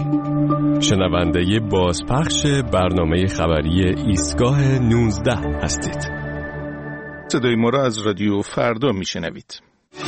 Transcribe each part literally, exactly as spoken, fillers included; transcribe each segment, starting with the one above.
شنونده بازپخش برنامه خبری ایستگاه نوزده هستید. صدای ما را از رادیو فردا میشنوید.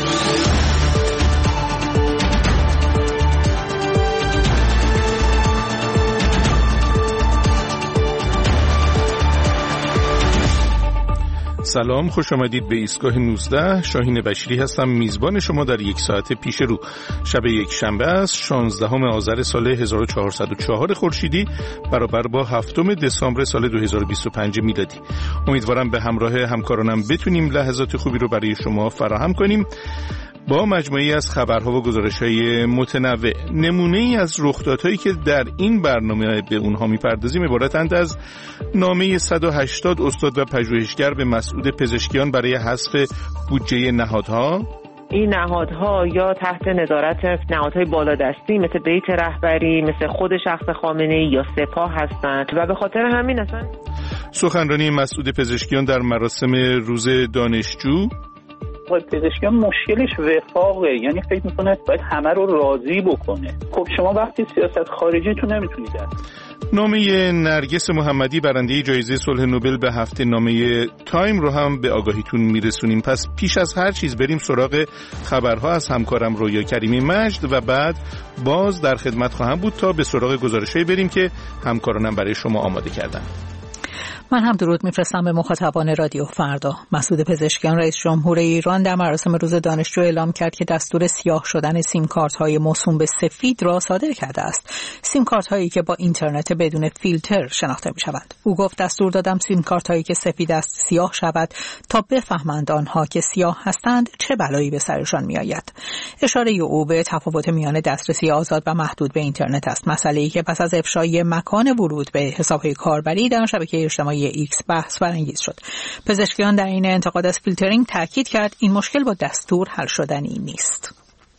سلام، خوش آمدید به ایستگاه نوزده. شاهین بشیری هستم، میزبان شما در یک ساعت پیش رو. شب یک شنبه است، شانزدهم آذر سال هزار و چهارصد و چهار خورشیدی برابر با هفتم دسامبر سال دو هزار و بیست و پنج میلادی. امیدوارم به همراه همکارانم بتونیم لحظات خوبی رو برای شما فراهم کنیم با مجموعی از خبرها و گزارش‌های متنوع. نمونه‌ای از رخدادهایی که در این برنامه به اونها می‌پردازیم عبارتند از نامه صد و هشتاد استاد و پژوهشگر به مسعود پزشکیان برای حذف بودجه نهادها. این نهادها یا تحت نظارت نهادهای بالادستی مثل بیت رهبری، مثل خود شخص خامنه‌ای یا سپاه هستند و به خاطر همین اصلا سخنرانی مسعود پزشکیان در مراسم روز دانشجو. پزشکیان مشکلش وفاقه، یعنی فکر میکنه باید همه رو راضی بکنه. خب شما وقتی سیاست خارجی تو نمیتونید. نامه نرگس محمدی برنده جایزه صلح نوبل به هفته نامه تایم رو هم به آگاهیتون میرسونیم. پس پیش از هر چیز بریم سراغ خبرها از همکارم رویا کریمی مجد و بعد باز در خدمت خواهم بود تا به سراغ گزارشایی بریم که همکارانم برای شما آماده کردن. من هم درود میفرستم به مخاطبان رادیو فردا. مسعود پزشکیان رئیس جمهور ایران در مراسم روز دانشجو اعلام کرد که دستور سیاه شدن سیم کارت های موسوم به سفید را صادر کرده است. سیم کارت هایی که با اینترنت بدون فیلتر شناخته می شوند. او گفت دستور دادم سیم کارت هایی که سفید است سیاه شود تا بفهمند آنها که سیاه هستند چه بلایی به سرشان می آید. اشاره او به تفاوت میان دسترسی آزاد و محدود به اینترنت است، مسئله‌ای که پس از افشای مکان ورود به حساب‌های کاربری در شبکه اجتماعی ایکس بحث برانگیز شد. پزشکیان در این انتقاد از فیلترینگ تاکید کرد این مشکل با دستور حل شدنی نیست.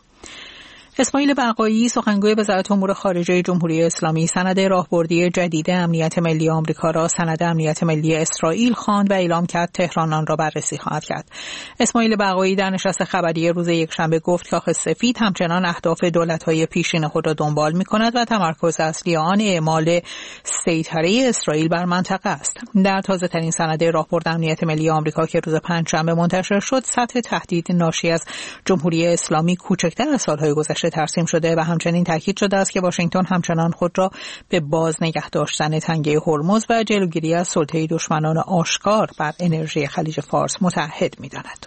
اسماعیل بقایی سخنگوی وزارت امور خارجه جمهوری اسلامی سند راهبردی جدید امنیت ملی آمریکا را سند امنیت ملی اسرائیل خواند و اعلام کرد تهران آن را بررسی خواهد کرد. اسماعیل بقایی در نشست خبری روز یکشنبه گفت کاخ سفید همچنان اهداف دولت‌های پیشین خود را دنبال می‌کند و تمرکز اصلی آن اعمال سیطره اسرائیل بر منطقه است. در تازه‌ترین سند راهبرد امنیت ملی آمریکا که روز پنجشنبه منتشر شد، سطح تهدید ناشی از جمهوری اسلامی کوچکتر از سال‌های گذشته ترسیم شده و همچنین تاکید شده است که واشنگتن همچنان خود را به باز نگه داشتن تنگه هرمز و جلوگیری از سلطه دشمنان آشکار بر انرژی خلیج فارس متعهد می‌داند.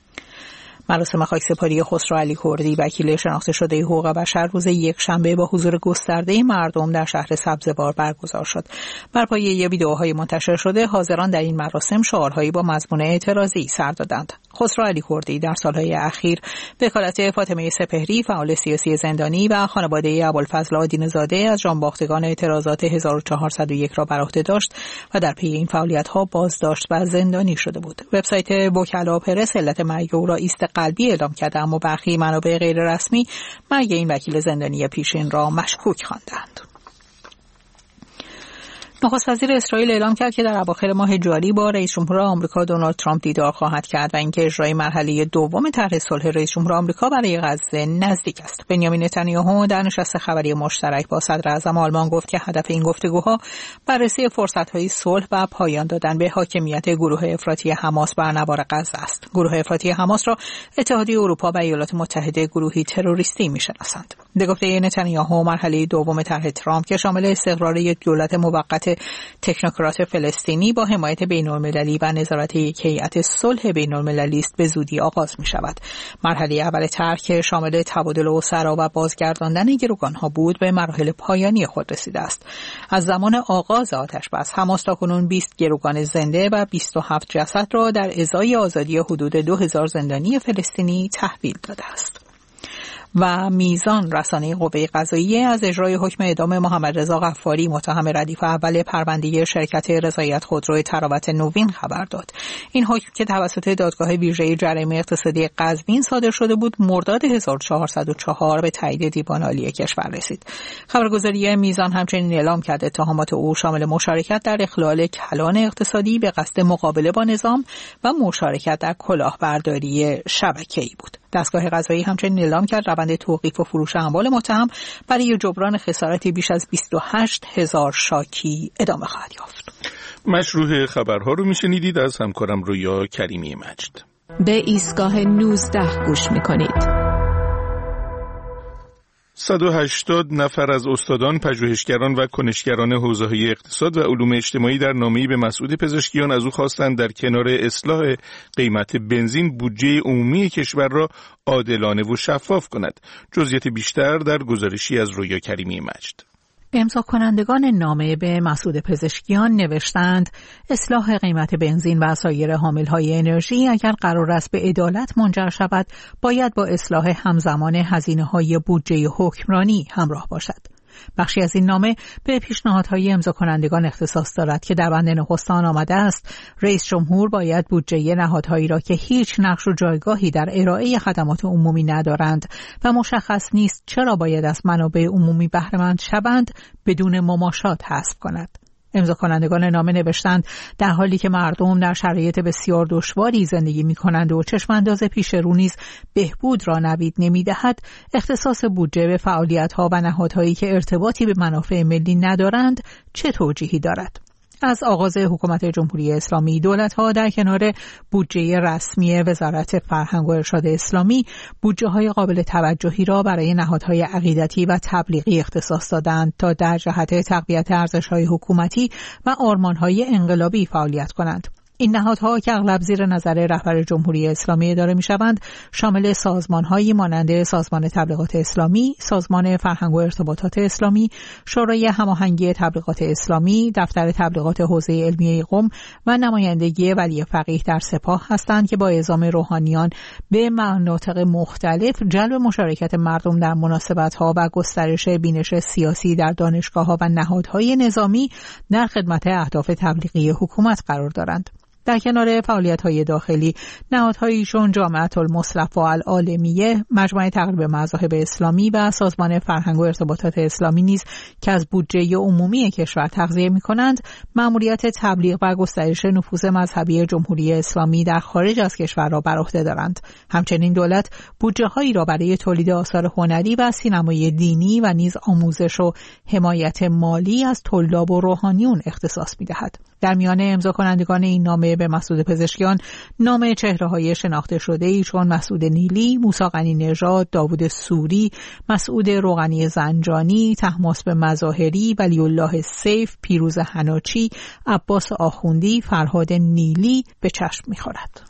مراسم خاکسپاری خسرو علی کردی وکیل شناخته شده حقوق بشر روز یکشنبه با حضور گسترده مردم در شهر سبزوار برگزار شد. بر پایه ویدئوهای منتشر شده حاضران در این مراسم شعارهایی با مضمون اعتراضی سر دادند. خسرو علی کردی در سالهای اخیر به وکالت فاطمه سپهری فعال سیاسی زندانی و خانواده ابوالفضل آدینه‌زاده از جانباختگان اعتراضات هزار و چهارصد و یک را بر عهده داشت و در پی این فعالیت‌ها بازداشت و زندانی شده بود. وبسایت وکلا پرس علت مرگ او را ایست قلبی اعلام کرده، اما برخی منابع غیر رسمی مرگ این وکیل زندانی پیشین را مشکوک خواندند. نخست وزیر اسرائیل اعلام کرد که در اواخر ماه جاری با رئیس جمهور آمریکا دونالد ترامپ دیدار خواهد کرد و اینکه اجرای مرحله دوم طرح صلح رئیس جمهور آمریکا برای غزه نزدیک است. بنیامین نتانیاهو در نشست خبری مشترک با صدر اعظم آلمان گفت که هدف این گفتگوها بررسی فرصت‌های صلح و پایان دادن به حاکمیت گروه افراطی حماس بر نوار غزه است. گروه افراطی حماس را اتحادیه اروپا و ایالات متحده گروهی تروریستی می‌شناسند. به گفته نتانیاهو مرحله دوم طرح ترامپ که شامل استقرار یک دولت موقت تکنوکرات فلسطینی با حمایت بین‌المللی و نظارت یک هیئت صلح بین‌المللی است به زودی آغاز می‌شود. مرحله اول طرح که شامل تبادل اسرا و بازگرداندن گروگان‌ها بود به مراحل پایانی خود رسیده است. از زمان آغاز آتش‌بس حماس تاکنون بیست گروگان زنده و بیست و هفت جسد را در ازای آزادی حدود دو هزار زندانی فلسطینی تحویل داده است. و میزان رسانه قوه قضاییه از اجرای حکم اعدام محمد رضا غفاری متهم ردیف اول پرونده شرکت رضایت خودرو تراوت نوین خبر داد. این حکم که توسط دادگاه ویژه جرایم اقتصادی قزوین صادر شده بود مرداد هزار و چهارصد و چهار به تایید دیوان عالی کشور رسید. خبرگزاری میزان همچنین اعلام کرد اتهامات او شامل مشارکت در اخلال کلان اقتصادی به قصد مقابله با نظام و مشارکت در کلاهبرداری شبکه‌ای بود. دستگاه قضایی همچنین اعلام کرد روند توقیف و فروش اموال متهم برای جبران خسارتی بیش از بیست و هشت هزار شاکی ادامه خواهد یافت. مشروع خبرها رو میشنیدید از همکارم رویا کریمی مجد. به ایستگاه نوزده گوش میکنید. صد و هشتاد نفر از استادان، پژوهشگران و کنشگران حوزه‌های اقتصاد و علوم اجتماعی در نامه‌ای به مسعود پزشکیان از او خواستند در کنار اصلاح قیمت بنزین بودجه عمومی کشور را عادلانه و شفاف کند. جزئیات بیشتر در گزارشی از رویا کریمی مجد. امضا کنندگان نامه به مسعود پزشکیان نوشتند اصلاح قیمت بنزین و سایر حامل‌های انرژی اگر قرار است به عدالت منجر شود باید با اصلاح همزمان هزینه‌های بودجه حکمرانی همراه باشد. بخشی از این نامه به پیشنهادهای امضا کنندگان اختصاص دارد که در بند نخست آن آمده است رئیس جمهور باید بودجه نهادهایی را که هیچ نقش و جایگاهی در ارائه خدمات عمومی ندارند و مشخص نیست چرا باید از منابع عمومی بهره مند شوند بدون مماشات حذف کند. امضا کنندگان نامه نوشتند در حالی که مردم در شرایط بسیار دشواری زندگی می‌کنند و چشم‌انداز پیش رو نیز بهبود را نوید نمی‌دهد، اختصاص بودجه به فعالیت‌ها و نهادهایی که ارتباطی به منافع ملی ندارند چه توجیهی دارد؟ از آغاز حکومت جمهوری اسلامی دولت‌ها در کنار بودجه رسمی وزارت فرهنگ و ارشاد اسلامی بودجه‌های قابل توجهی را برای نهادهای عقیدتی و تبلیغی اختصاص دادند تا در جهت تقویت ارزش‌های حکومتی و آرمان‌های انقلابی فعالیت کنند. این نهادها که اغلب زیر نظر رهبر جمهوری اسلامی اداره می‌شوند شامل سازمان‌هایی مانند سازمان تبلیغات اسلامی، سازمان فرهنگ و ارتباطات اسلامی، شورای هماهنگی تبلیغات اسلامی، دفتر تبلیغات حوزه علمیه قم و نمایندگی ولی فقیه در سپاه هستند که با اعزام روحانیان به مناطق مختلف جلب مشارکت مردم در مناسبت‌ها و گسترش بینش سیاسی در دانشگاه‌ها و نهادهای نظامی در خدمت اهداف تبلیغی حکومت قرار دارند. در کنار فعالیت‌های داخلی، نهادهایی چون جامعة المصلح و العالمیه، مجمع تقریب مذاهب اسلامی و سازمان فرهنگ و ارتباطات اسلامی نیز که از بودجه عمومی کشور تغذیه می‌کنند، مأموریت تبلیغ و گسترش نفوذ مذهبی جمهوری اسلامی در خارج از کشور را بر عهده دارند. همچنین دولت بودجه‌هایی را برای تولید آثار هنری و سینمای دینی و نیز آموزش و حمایت مالی از طلاب و روحانیون اختصاص می‌دهد. در میان امضا کنندگان این نامه به مسعود پزشکیان نام چهره‌های شناخته شده‌ای چون مسعود نیلی، موسی قنی نژاد، داوود سوری، مسعود روغنی زنجانی، طهماسب مظاهری، ولی الله سیف، پیروز حناچی، عباس آخوندی، فرهاد نیلی به چشم می‌خورد.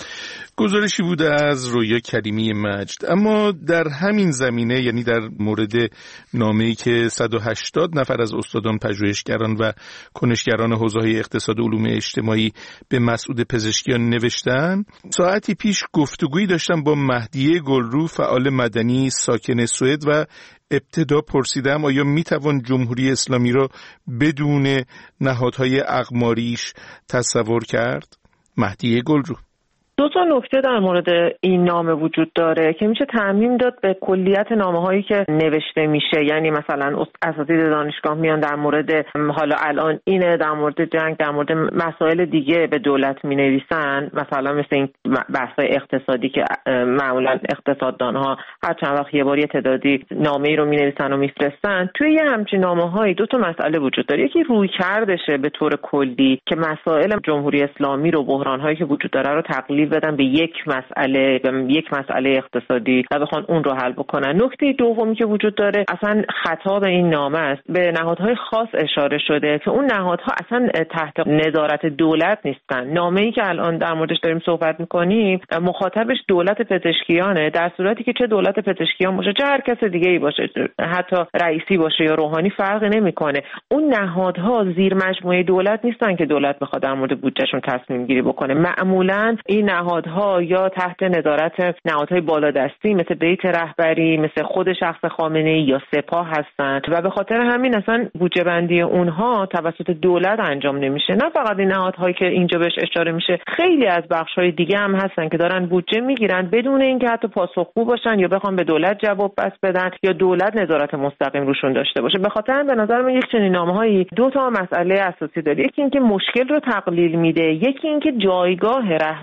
گزارشی بوده از رویا کریمی مجد. اما در همین زمینه، یعنی در مورد نامه‌ای که صد و هشتاد نفر از استادان، پژوهشگران و کنشگران حوزه‌های اقتصاد و علوم اجتماعی به مسعود پزشکیان نوشتن، ساعتی پیش گفتگویی داشتم با مهدیه گلرو، فعال مدنی ساکن سوئد، و ابتدا پرسیدم آیا میتوان جمهوری اسلامی را بدون نهادهای اقماریش تصور کرد؟ مهدیه گلرو: دو تا نکته در مورد این نامه وجود داره که میشه تعمیم داد به کلیت نامه‌هایی که نوشته میشه. یعنی مثلا اساتید دانشگاه میان در مورد حالا الان اینه، در مورد جنگ، در مورد مسائل دیگه به دولت مینویسن، مثلا مثل این بحث‌های اقتصادی که معمولا اقتصاددان‌ها هر چند وقت یه بار یه تعدادی نامه‌ای رو مینویسن و میفرستن. توی یه همچین نامه‌هایی دو تا مسئله وجود داره. یکی رویکردشه به طور کلی که مسائل جمهوری اسلامی رو، بحران‌هایی که وجود داره رو تقلیل بدن به یک مسئله به یک مسئله اقتصادی و بخوان اون رو حل بکنن. نکته دومی که وجود داره، اصلا خطاب این نامه است، به نهادهای خاص اشاره شده که اون نهادها اصلا تحت نظارت دولت نیستن. نامه‌ای که الان در موردش داریم صحبت می‌کنیم مخاطبش دولت پزشکیانه، در صورتی که چه دولت پزشکیان باشه چه هر کس دیگه‌ای باشه، حتی رئیسی باشه یا روحانی، فرقی نمی‌کنه. اون نهادها زیر مجموعه دولت نیستن که دولت بخواد در مورد بودجهشون تصمیم گیری بکنه. معمولاً این نهادها یا تحت نظارت نهادهای بالادستی مثل بیت رهبری، مثل خود شخص خامنه‌ای یا سپاه هستند و به خاطر همین اصلا بودجه بندی اونها توسط دولت انجام نمیشه. نه فقط این نهادهایی که اینجا بهش اشاره میشه، خیلی از بخش‌های دیگه هم هستن که دارن بودجه میگیرن بدون اینکه حتی پاسخگو باشن یا بخوام به دولت جواب پس بدن یا دولت نظارت مستقیم روشون داشته باشه. به خاطر به نظر من یک چنین نامه‌هایی دو تا مسئله اساسی داره. یکی اینکه مشکل رو تقلیل میده، یکی اینکه جایگاه رهبر جمهوری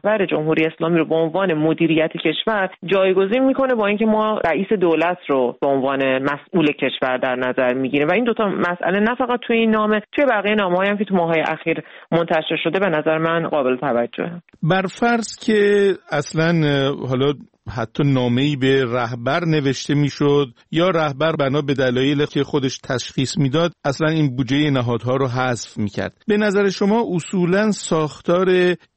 جمهوری اسلامی رو به عنوان مدیریت کشور جایگزین میکنه با اینکه ما رئیس دولت رو به عنوان مسئول کشور در نظر میگیریم و این دوتا مسئله نه فقط توی این نامه، توی بقیه نامه‌هایی هم که تو ماه‌های اخیر منتشر شده به نظر من قابل توجهه. بر فرض که اصلا حالا حتی نامه‌ای به رهبر نوشته میشد یا رهبر بنا به دلایلی که خودش تشخیص میداد اصلا این بودجه نهادها رو حذف میکرد، به نظر شما اصولا ساختار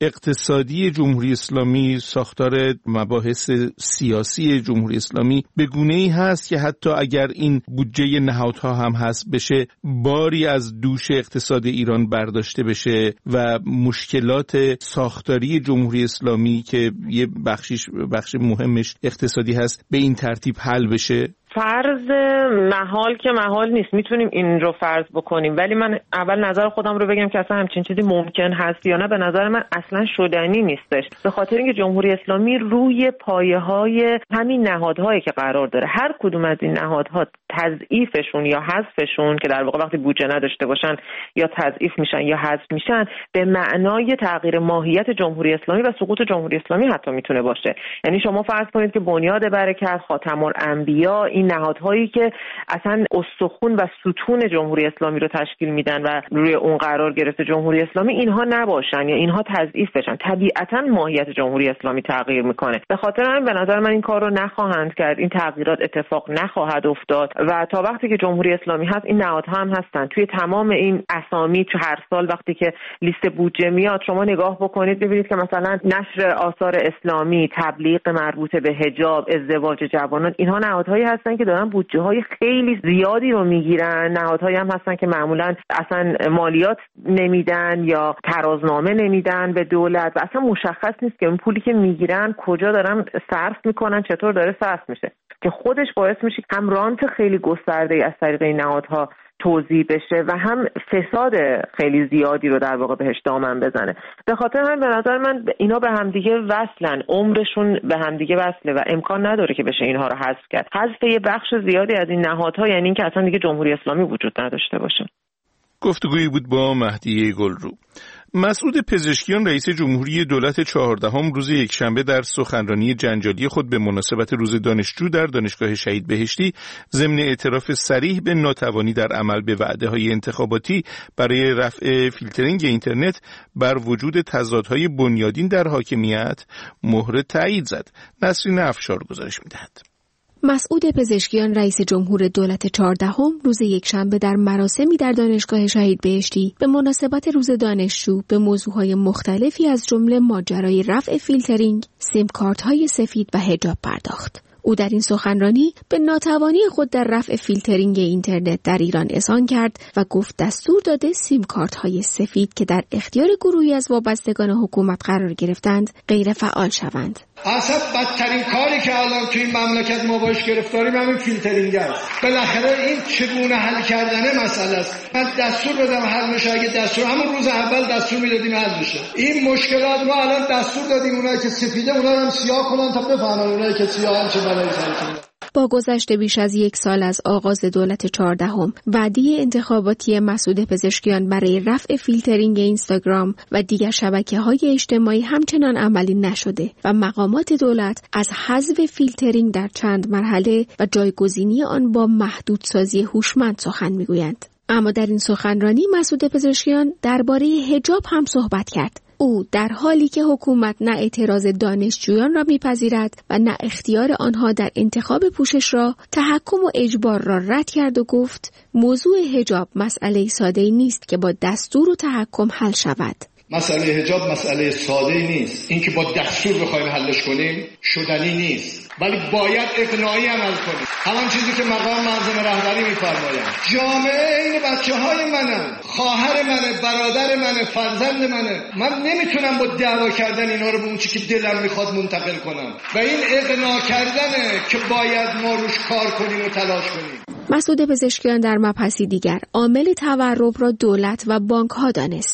اقتصادی جمهوری اسلامی، ساختار مباحث سیاسی جمهوری اسلامی به گونه‌ای هست که حتی اگر این بودجه نهادها هم حذف بشه باری از دوش اقتصاد ایران برداشته بشه و مشکلات ساختاری جمهوری اسلامی که یه بخشیش بخش مهمش اقتصادی هست به این ترتیب حل بشه؟ فرض محال که محال نیست، میتونیم این رو فرض بکنیم، ولی من اول نظر خودم رو بگم که اصلا همچین چیزی ممکن هست یا نه. به نظر من اصلا شدنی نیستش، به خاطر اینکه جمهوری اسلامی روی پایه‌های همین نهادهایی که قرار داره، هر کدوم از این نهادها تضعیفشون یا حذفشون که در واقع وقتی بودجه نداشته باشن یا تضعیف میشن یا حذف میشن به معنای تغییر ماهیت جمهوری اسلامی و سقوط جمهوری اسلامی حتی میتونه باشه. یعنی شما فرض کنید که بنیاد برکت، خاتم الانبیا، این نهادهایی که اصلا استخوان و ستون جمهوری اسلامی رو تشکیل میدن و روی اون قرار گرفته جمهوری اسلامی، اینها نباشن یا اینها تضعیف بشن، طبیعتا ماهیت جمهوری اسلامی تغییر میکنه. به خاطر همین به نظر من این کار رو نخواهند کرد، این تغییرات اتفاق نخواهد افتاد و تا وقتی که جمهوری اسلامی هست این نهادها هم هستن. توی تمام این اسامی تو هر سال وقتی که لیست بودجه میاد شما نگاه بکنید ببینید که مثلا نشر آثار اسلامی، تبلیغ مربوط به حجاب، ازدواج جوانان، اینها نهادهایی هستن که دارن بودجه های خیلی زیادی رو میگیرن. نهادهایی هم هستن که معمولا اصلا مالیات نمیدن یا ترازنامه نمیدن به دولت و اصلا مشخص نیست که اون پولی که میگیرن کجا دارن صرف میکنن، چطور داره صرف میشه، که خودش باعث میشه هم رانت خیلی گسترده‌ای از طریق این نهادها توزیع بشه و هم فساد خیلی زیادی رو در واقع بهش دامن بزنه. به خاطر همین به نظر من اینا به همدیگه وصلن، عمرشون به همدیگه وصله و امکان نداره که بشه اینها رو حذف کرد. حذف یه بخش زیادی از این نهادها یعنی اینکه اصلا دیگه جمهوری اسلامی وجود نداشته باشه. گفتگویی بود با مهدیه گلرو. مسعود پزشکیان رئیس جمهوری دولت چهاردهم روز یکشنبه در سخنرانی جنجالی خود به مناسبت روز دانشجو در دانشگاه شهید بهشتی ضمن اعتراف صریح به ناتوانی در عمل به وعده‌های انتخاباتی برای رفع فیلترینگ اینترنت بر وجود تضادهای بنیادین در حاکمیت مهر تایید زد. نسرین افشار گزارش می‌دهد. مسعود پزشکیان رئیس جمهور دولت چهاردهم روز یکشنبه در مراسمی در دانشگاه شهید بهشتی به مناسبت روز دانشجو به موضوعهای مختلفی از جمله ماجرای رفع فیلترینگ، سیم کارت‌های سفید و حجاب پرداخت. او در این سخنرانی به ناتوانی خود در رفع فیلترینگ اینترنت در ایران اذعان کرد و گفت دستور داده سیم کارت‌های سفید که در اختیار گروهی از وابستگان حکومت قرار گرفتند غیر فعال شوند. اصلا بدترین کاری که الان توی این مملکت ما باش گرفتاریم همین فیلترینگ است. بالاخره این چگونه حل کردن مسئله است. من دستور بدم حل بشه، اگه دستور همون روز اول دستور میدادیم حل بشه. این مشکلات ما الان دستور دادیم اونایی که سفیده اونا رو هم سیاه کنن تا بفهمن اونایی که سیاه هم چه بلایی سرشون. با گذشت بیش از یک سال از آغاز دولت چهاردهم، وعده انتخاباتی مسعود پزشکیان برای رفع فیلترینگ اینستاگرام و دیگر شبکه‌های اجتماعی همچنان عملی نشده و مقامات دولت از حذف فیلترینگ در چند مرحله و جایگزینی آن با محدودسازی هوشمند سخن می‌گویند. اما در این سخنرانی مسعود پزشکیان درباره حجاب هم صحبت کرد. او در حالی که حکومت نه اعتراض دانشجویان را میپذیرد و نه اختیار آنها در انتخاب پوشش را، تحکم و اجبار را رد کرد و گفت موضوع حجاب مسئله ساده‌ای نیست که با دستور و تحکم حل شود. مسئله حجاب مسئله ساده‌ای نیست. این که با دستور بخوایم حلش کنیم شدنی نیست، ولی باید اقناعی عمل کنیم. همان چیزی که مقام معظم رهبری می‌فرمایند. جامعه این بچه‌های منه، خواهر منه، برادر منه، فرزند منه. من نمیتونم با دعوا کردن اینا رو به اون چیزی که دلم میخواد منتقل کنم و این اقناع کردنه که باید ما روش کار کنیم و تلاش کنیم. مسعود پزشکیان در مبحثی دیگر عامل تورم را دولت و بانک‌ها دانست.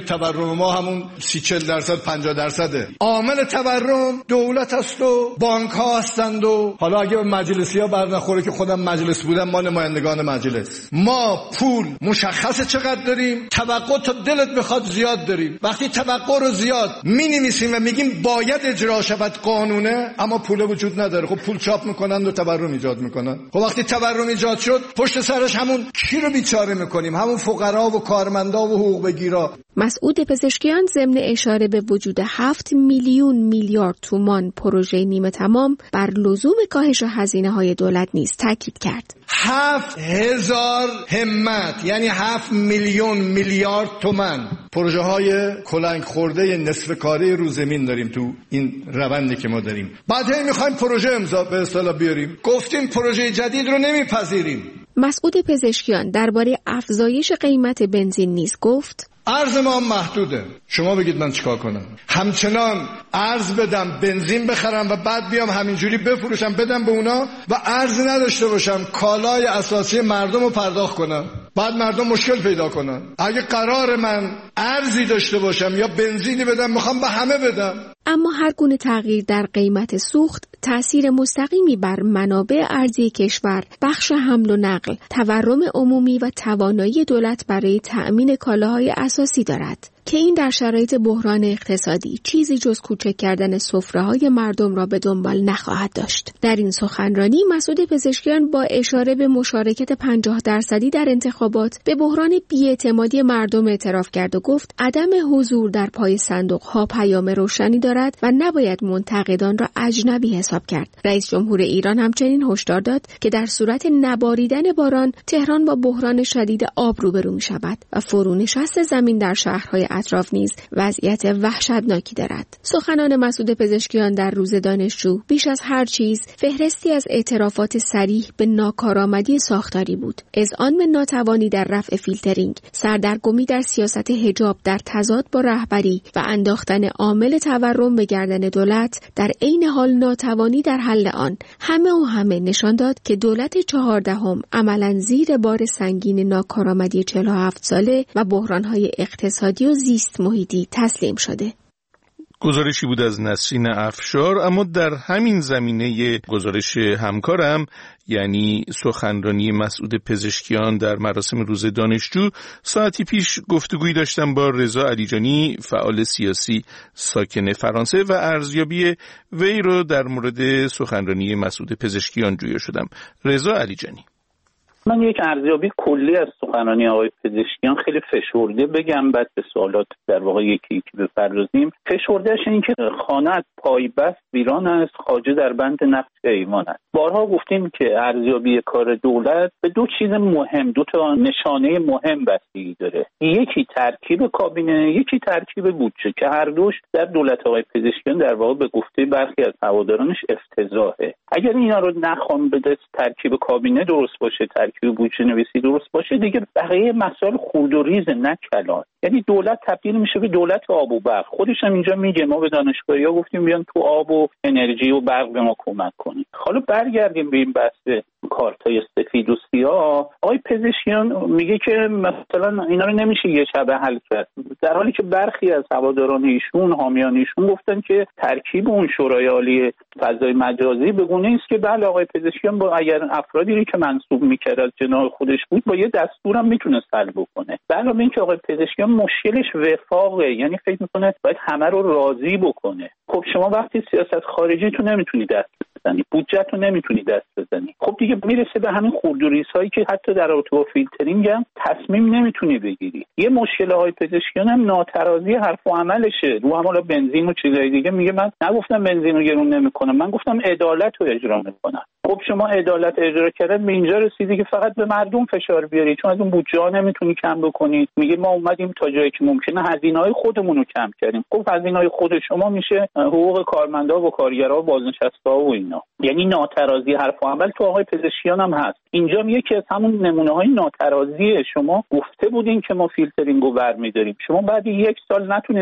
تورم ما همون سی چل درصد پنجاه درصده. عامل تورم دولت است و بانک ها هستند و حالا اگه مجلسی ها برنخوره که خودم مجلس بودم، ما نمایندگان مجلس، ما پول مشخصه چقدر داریم، توقع تا دلت بخواد زیاد داریم. وقتی توقع رو زیاد می‌نویسیم و میگیم باید اجرا شود قانونه، اما پول وجود نداره. خب پول چاپ میکنن و تورم ایجاد میکنن. خب وقتی تورم ایجاد شد، پشت سرش همون کی رو بیچاره میکنیم؟ همون فقرا و کارمندا و حقوق بگیرا. مسعود پزشکیان ضمن اشاره به وجود هفت میلیون میلیارد تومان پروژه نیمه تمام بر لزوم کاهش هزینه‌های دولت نیز تاکید کرد. هفت هزار همت، یعنی هفت میلیون میلیارد تومان پروژه های کلنگ خورده نصف کاره رو زمین داریم تو این روندی که ما داریم. بعد هی میخوایم پروژه امضا به اصطلاح بیاریم. گفتیم پروژه جدید رو نمیپذیریم. مسعود پزشکیان درباره افزایش قیمت بنزین نیز گفت: ارز ما محدوده. شما بگید من چیکار کنم؟ همچنان ارز بدم بنزین بخرم و بعد بیام همینجوری بفروشم بدم به اونا و ارز نداشته باشم کالای اساسی مردم رو پرداخت کنم، بعد مردم مشکل پیدا کنن. اگه قرار من ارزی داشته باشم یا بنزینی بدم، میخوام به همه بدم. اما هر گونه تغییر در قیمت سوخت تأثیر مستقیمی بر منابع ارزی کشور، بخش حمل و نقل، تورم عمومی و توانایی دولت برای تأمین کالاهای اساسی دارد که این در شرایط بحران اقتصادی چیزی جز کوچک کردن سفره‌های مردم را به دنبال نخواهد داشت. در این سخنرانی مسعود پزشکیان با اشاره به مشارکت پنجاه درصدی در انتخابات به بحران بی‌اعتمادی مردم اعتراف کرد و گفت عدم حضور در پای صندوق‌ها پیام روشنی دارد و نباید منتقدان را اجنبی حساب کرد. رئیس جمهور ایران همچنین هشدار داد که در صورت نباریدن باران تهران با بحران شدید آب روبرو می‌شود و فرونشست زمین در شهرهای اطراف نیز وضعیت وحشتناکی دارد. سخنان مسعود پزشکیان در روز دانشجو بیش از هر چیز فهرستی از اعترافات صریح به ناکارآمدی ساختاری بود. اذعان به ناتوانی در رفع فیلترینگ، سردرگمی در سیاست حجاب در تضاد با رهبری و انداختن عامل تورم به گردن دولت، در عین حال ناتوانی در حل آن، همه و همه نشان داد که دولت چهاردهم عملاً زیر بار سنگین ناکارآمدی چهل و هفت ساله و بحران‌های اقتصادی و زیست محیطی تسلیم شده. گزارشی بود از نسرین افشار. اما در همین زمینه گزارش همکارم، یعنی سخنرانی مسعود پزشکیان در مراسم روز دانشجو، ساعتی پیش گفتگویی داشتم با رضا علیجانی، فعال سیاسی ساکن فرانسه، و ارزیابی وی رو در مورد سخنرانی مسعود پزشکیان جویا شدم. رضا علیجانی: من یک ارزیابی کلی از سخنرانی آقای پزشکیان خیلی فشرده بگم، بعد به سوالات در واقع یکی یکی بپردازیم. فشردهش این که خانه از پایبست ویران است، خواجه در بند نقش ایمان است. بارها گفتیم که ارزیابی کار دولت به دو چیز مهم، دو تا نشانه مهم بستگی داره. یکی ترکیب کابینه، یکی ترکیب بودجه، که هر دوش در دولت آقای پزشکیان در واقع به گفته برخی از هوادارانش افتضاحه. اگر اینا رو نخوام بده، ترکیب کابینه درست باشه، ترکیب بودجه نویسی درست باشه، دیگه بقیه مسائل خرد و ریز نه کلان. یعنی دولت تبدیل میشه به دولت آب و برق. خودش هم اینجا میگه ما به دانشگاهی‌ها گفتیم بیان تو آب و انرژی و برق به ما کمک کنید. حالا برگردیم به این بحث کارتای سفید و سیاه. آقای پزشکیان میگه که مثلا اینا رو نمیشه یه شبه حل کرد، در حالی که برخی از هواداران ایشون، حامیان ایشون گفتن که ترکیب اون شورای عالی فضای مجازی به گونه است که بله آقای پزشکیان با اگر افرادی رو که منصوب میکرد از جناح خودش بود با یه دستورم میتونه حل بکنه. علاوه این که آقای پزشکیان مشکلش وفاقه، یعنی فکر میکنه باید همه رو راضی بکنه. خب شما وقتی سیاست خارجی تو نمیتونی دست بزنی، بودجه تو نمیتونی دست بزنی، خب دیگه میرسه به همین خرد و ریزهایی که حتی در رابطه با فیلترینگ هم تصمیم نمیتونی بگیری. یه مشکل های پزشکیان هم ناترازی حرف و عملشه. رو هم حالا بنزین و چیزای دیگه میگه من نگفتم بنزین رو گرون نمیکنم، من گفتم عدالت رو اجرا میکنم. خب شما عدالت اجرا کردن به اینجا رسیدی که فقط به مردم فشار بیاری، چون از اون بودجه ها نمیتونی کم بکنی. میگه ما اومدیم تا جایی که ممکنه هزینه‌های خودمون رو کم کردیم. خب هزینه‌های خود شما میشه حقوق کارمندا و کارگرا و بازنشسته و اینا. یعنی ناترازی حرف و عمل تو آقای پزشکیان هم هست. اینجا هم یکی از همون نمونه‌های ناترازی شما گفته بودین که ما فیلترینگ رو برمی‌داریم، شما بعد یک سال نتونستین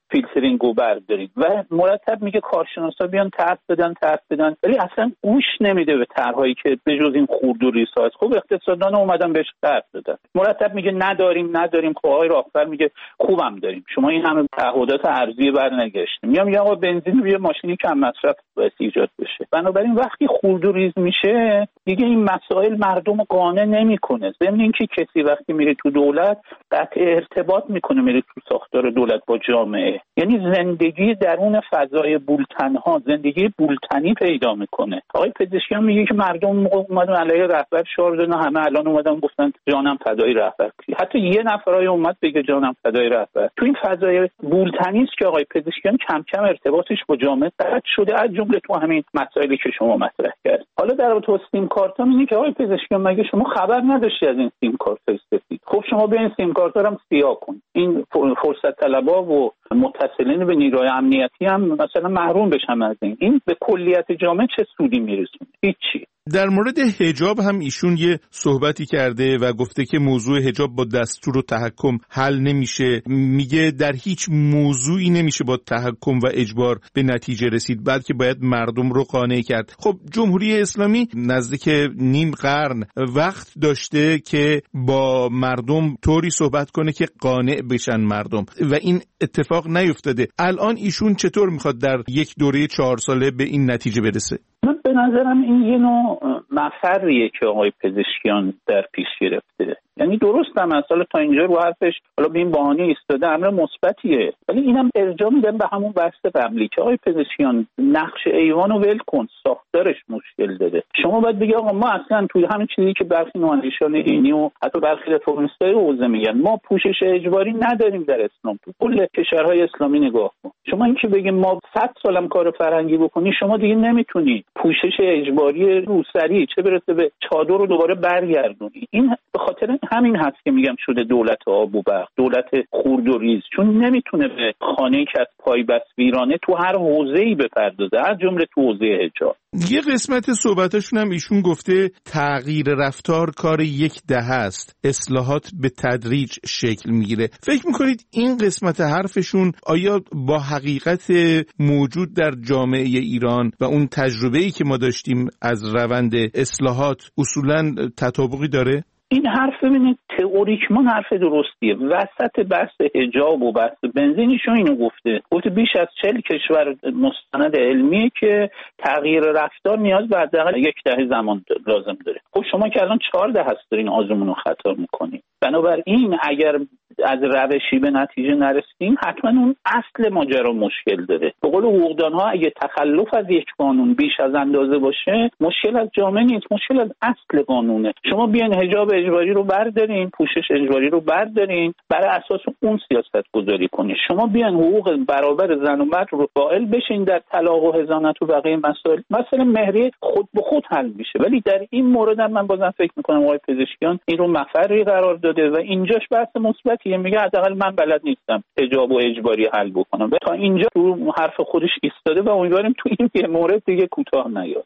فیلترینگو بردارید و مرتب میگه کارشناسا بیان طرح بدن طرح بدن، ولی اصلا گوش نمیده به طرحهایی که به جز این خورد و ریز هست. خب اقتصاددان اومدن بهش طرح دادن، مرتب میگه نداریم نداریم. خب آقای راهبر میگه خوبم داریم، شما این همه تعهدات ارضی برنگشتیم. میام میگه آقا بنزین یه ماشینی کم مصرف باید ایجاد بشه. بنابراین وقتی خورد و ریز میشه دیگه این مسائل مردم قانع نمیکنه. ضمن اینکه کسی وقتی میره تو دولت قطع ارتباط میکنه، میره تو ساختار دولت با جامعه، یعنی زندگی درون فضای بولتنها، زندگی بولتنی پیدا میکنه. آقای پزشکیان میگه که مردم موقع اومدن علیه رهبر شعار دادن، همه الان اومدن گفتن جانم فدای رهبر. حتی یه نفرای اومد بگه جانم فدای رهبر. تو این فضای بولتنی است که آقای پزشکیان کم کم ارتباطش با جامعه قطع شده، از جمله تو همین مسائلی که شما مطرح کرد. حالا در تو سیم کارت میگه که آقای پزشکیان مگه شما خبر نداشتی از این سیم کارت سفید؟ خب شما به این سیم کارت هم سیاه کن. این فرصت طلبا و متصلین به نیروی امنیتی هم مثلا محروم بشن از این. این به کلیت جامعه چه سودی میرسونه؟ هیچی. در مورد حجاب هم ایشون یه صحبتی کرده و گفته که موضوع حجاب با دستور و تحکم حل نمیشه. میگه در هیچ موضوعی نمیشه با تحکم و اجبار به نتیجه رسید، بلکه باید مردم رو قانع کرد. خب جمهوری اسلامی نزدیک نیم قرن وقت داشته که با مردم طوری صحبت کنه که قانع بشن مردم و این اتفاق نیفتاده. الان ایشون چطور میخواد در یک دوره چهار ساله به این نتیجه برسه؟ من به نظرم این یه نوع مفریه که آقای پزشکیان در پیش گرفته. یعنی درست هم اصلا تا اینجا رو حرفش حالا به این بهانه ایستاده، امر مثبتیه، ولی اینم ارجاع میدن به همون بحث قبلی که آقای پزشکیان نقش ایوانو ول کن، ساختارش مشکل داره. شما باید بگی آقا ما اصلا توی همین چیزی که برخی نوانیشان دینی و حتی برخی رفرمستای حوزه میگن ما پوشش اجباری نداریم در اسلام. تو کل کشورهای اسلامی نگاه کن. شما این که بگیم ما صد سالم کار فرهنگی بکنی، شما دیگه نمیتونی پوشش اجباری روسری چه برسه به چادر رو دوباره برگردونی. این به خاطر همین هست که میگم شده دولت آب و برق، دولت خورد و ریز، چون نمیتونه به خانه‌ای که از پای بس ویرانه تو هر حوزه‌ای بپردازه، از جمله تو حوزه حجاب. یه قسمت صحبتاشون هم ایشون گفته تغییر رفتار کار یک دهه است، اصلاحات به تدریج شکل میگیره. فکر میکنید این قسمت حرفشون آیا با حقیقت موجود در جامعه ایران و اون تجربه‌ای که ما داشتیم از روند اصلاحات اصولاً تطابقی داره؟ این حرف ببینید تئوریکمان حرف درستیه. وسط بحث حجاب و بحث بنزینیشون اینو گفته گفته بیش از چهل کشور مستند علمیه که تغییر رفتار نیاز به حداقل یک دهه زمان لازم داره. خب شما که الان چهار دهه است دارین آزمون رو خطا میکنین. بنابراین اگر از روشی به نتیجه نرسیم حتما اون اصل ماجرا مشکل داره. به قول حقوقدان‌ها اگه تخلف از یک قانون بیش از اندازه باشه مشکل از جامعه نیست، مشکل از اصل قانونه. شما بیاین حجاب اجباری رو بردارین، پوشش اجباری رو بردارین، برای اساس اون سیاست گذاری کنین. شما بیاین حقوق برابر زن و مرد رو قائل بشین در طلاق و حضانت و بقیه مسائل. مثلا مهریه خود به خود حل میشه. ولی در این مورد من بازم فکر می‌کنم آقای پزشکیان این رو مفری قرار داده و اینجاش بحث مثبتیه. میگه حداقل من بلد نیستم حجاب و اجباری حل بکنم. و تا اینجا تو حرف خودش ایستاده و امیدواریم تو این یه مورد دیگه کوتاه نیاد.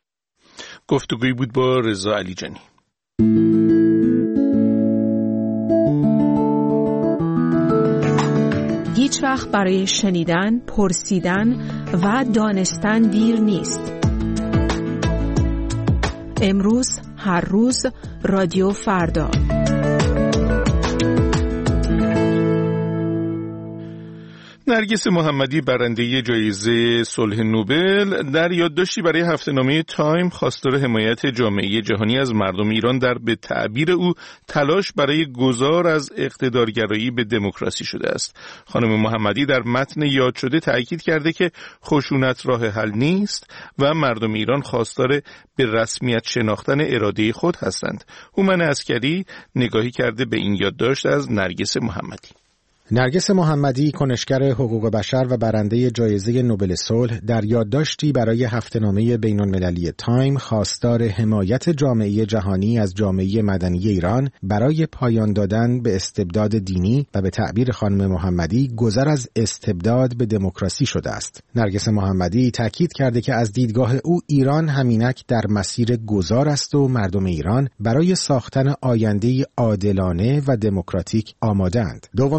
گفتگویی بود با رضا علیجانی. هیچ وقت برای شنیدن، پرسیدن و دانستن دیر نیست. امروز، هر روز، رادیو فردا. نرگس محمدی برنده جایزه صلح نوبل در یادداشتی برای هفته‌نامه تایم خواستار حمایت جامعه جهانی از مردم ایران در به تعبیر او تلاش برای گذار از اقتدارگرایی به دموکراسی شده است. خانم محمدی در متن یاد شده تأکید کرده که خشونت راه حل نیست و مردم ایران خواستار به رسمیت شناختن اراده خود هستند. هومن عسکری نگاهی کرده به این یادداشت از نرگس محمدی. نرگس محمدی، کنشگر حقوق بشر و برنده جایزه نوبل صلح، در یادداشتی برای هفته‌نامه بین‌المللی تایم خواستار حمایت جامعه جهانی از جامعه مدنی ایران برای پایان دادن به استبداد دینی و به تعبیر خانم محمدی گذر از استبداد به دموکراسی شده است. نرگس محمدی تاکید کرده که از دیدگاه او ایران همینک در مسیر گذار است و مردم ایران برای ساختن آینده‌ای عادلانه و دموکراتیک آماده‌اند. دومین برنده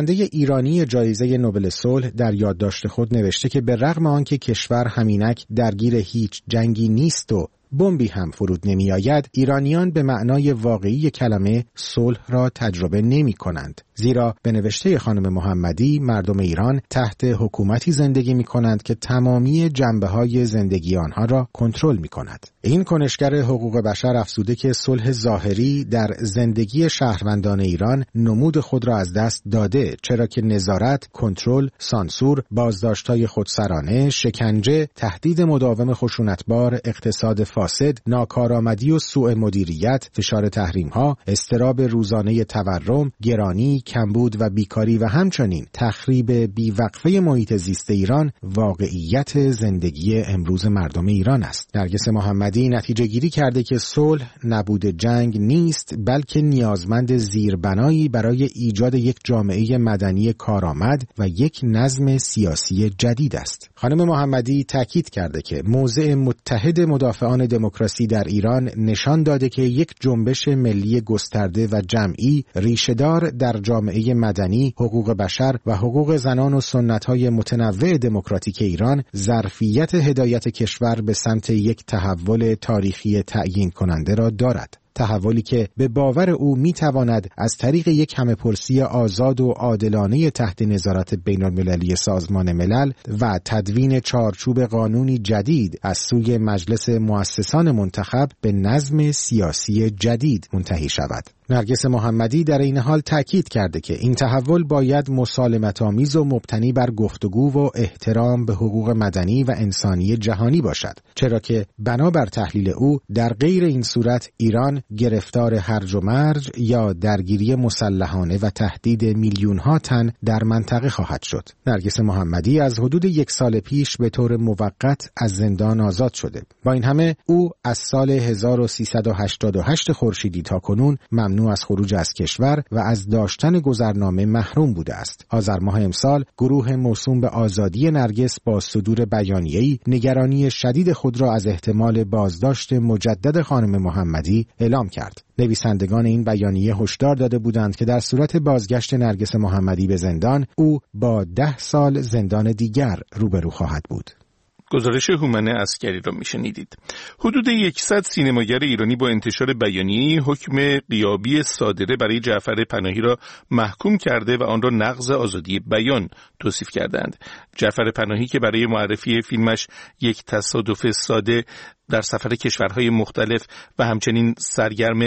برنده ایرانی جایزه نوبل صلح در یادداشت خود نوشته که به رغم آنکه کشور همینک درگیر هیچ جنگی نیست و بمبی هم فرود نمی آید، ایرانیان به معنای واقعی کلمه صلح را تجربه نمی کنند. زیرا به نوشته خانم محمدی مردم ایران تحت حکومتی زندگی می کنند که تمامی جنبه های زندگی آنها را کنترل می کند. این کنشگر حقوق بشر افزوده که صلح ظاهری در زندگی شهروندان ایران نمود خود را از دست داده، چرا که نظارت، کنترل، سانسور، بازداشت‌های خودسرانه، شکنجه، تهدید مداوم خشونتبار، اقتصاد فاسد، ناکارآمدی و سوء مدیریت، فشار تحریم‌ها، اضطراب روزانه تورم، گرانی، کمبود و بیکاری و همچنین تخریب بیوقفه محیط زیست ایران واقعیت زندگی امروز مردم ایران است. نرگس محمدی نتیجه گیری کرده که صلح نبود جنگ نیست، بلکه نیازمند زیربنایی برای ایجاد یک جامعه مدنی کارآمد و یک نظم سیاسی جدید است. خانم محمدی تاکید کرده که موضع متحد مدافعان دموکراسی در ایران نشان داده که یک جنبش ملی گسترده و جمعی ریشه‌دار در جامعه مدنی، حقوق بشر و حقوق زنان و سنت‌های متنوع دموکراتیک ایران ظرفیت هدایت کشور به سمت یک تحول تاریخی تعیین کننده را دارد. تحولی که به باور او میتواند از طریق یک همه‌پرسی آزاد و عادلانه تحت نظارت بین‌المللی سازمان ملل و تدوین چارچوب قانونی جدید از سوی مجلس مؤسسان منتخب به نظم سیاسی جدید منتهی شود. نرگس محمدی در این حال تأکید کرده که این تحول باید مسالمت‌آمیز و مبتنی بر گفتگو و احترام به حقوق مدنی و انسانی جهانی باشد، چرا که بنابر تحلیل او در غیر این صورت ایران گرفتار هرج و مرج یا درگیری مسلحانه و تهدید میلیون‌ها تن در منطقه خواهد شد. نرگس محمدی از حدود یک سال پیش به طور موقت از زندان آزاد شده. با این همه او از سال هزار و سیصد و هشتاد و هشت خورشیدی تا کنون ممنوع از خروج از کشور و از داشتن گذرنامه محروم بوده است. آذر ماه امسال گروه موسوم به آزادی نرگس با صدور بیانیه‌ای نگرانی شدید خود را از احتمال بازداشت مجدد خانم محمدی اعلام کرد. نویسندگان این بیانیه هشدار داده بودند که در صورت بازگشت نرگس محمدی به زندان، او با ده سال زندان دیگر روبرو خواهد بود. گزارش هومن عسکری را میشنیدید. حدود صد سینماگر ایرانی با انتشار بیانیه‌ای حکم غیابی صادره برای جعفر پناهی را محکوم کرده و آن را نقض آزادی بیان توصیف کردند. جعفر پناهی که برای معرفی فیلمش یک تصادف ساده در سفر کشورهای مختلف و همچنین سرگرم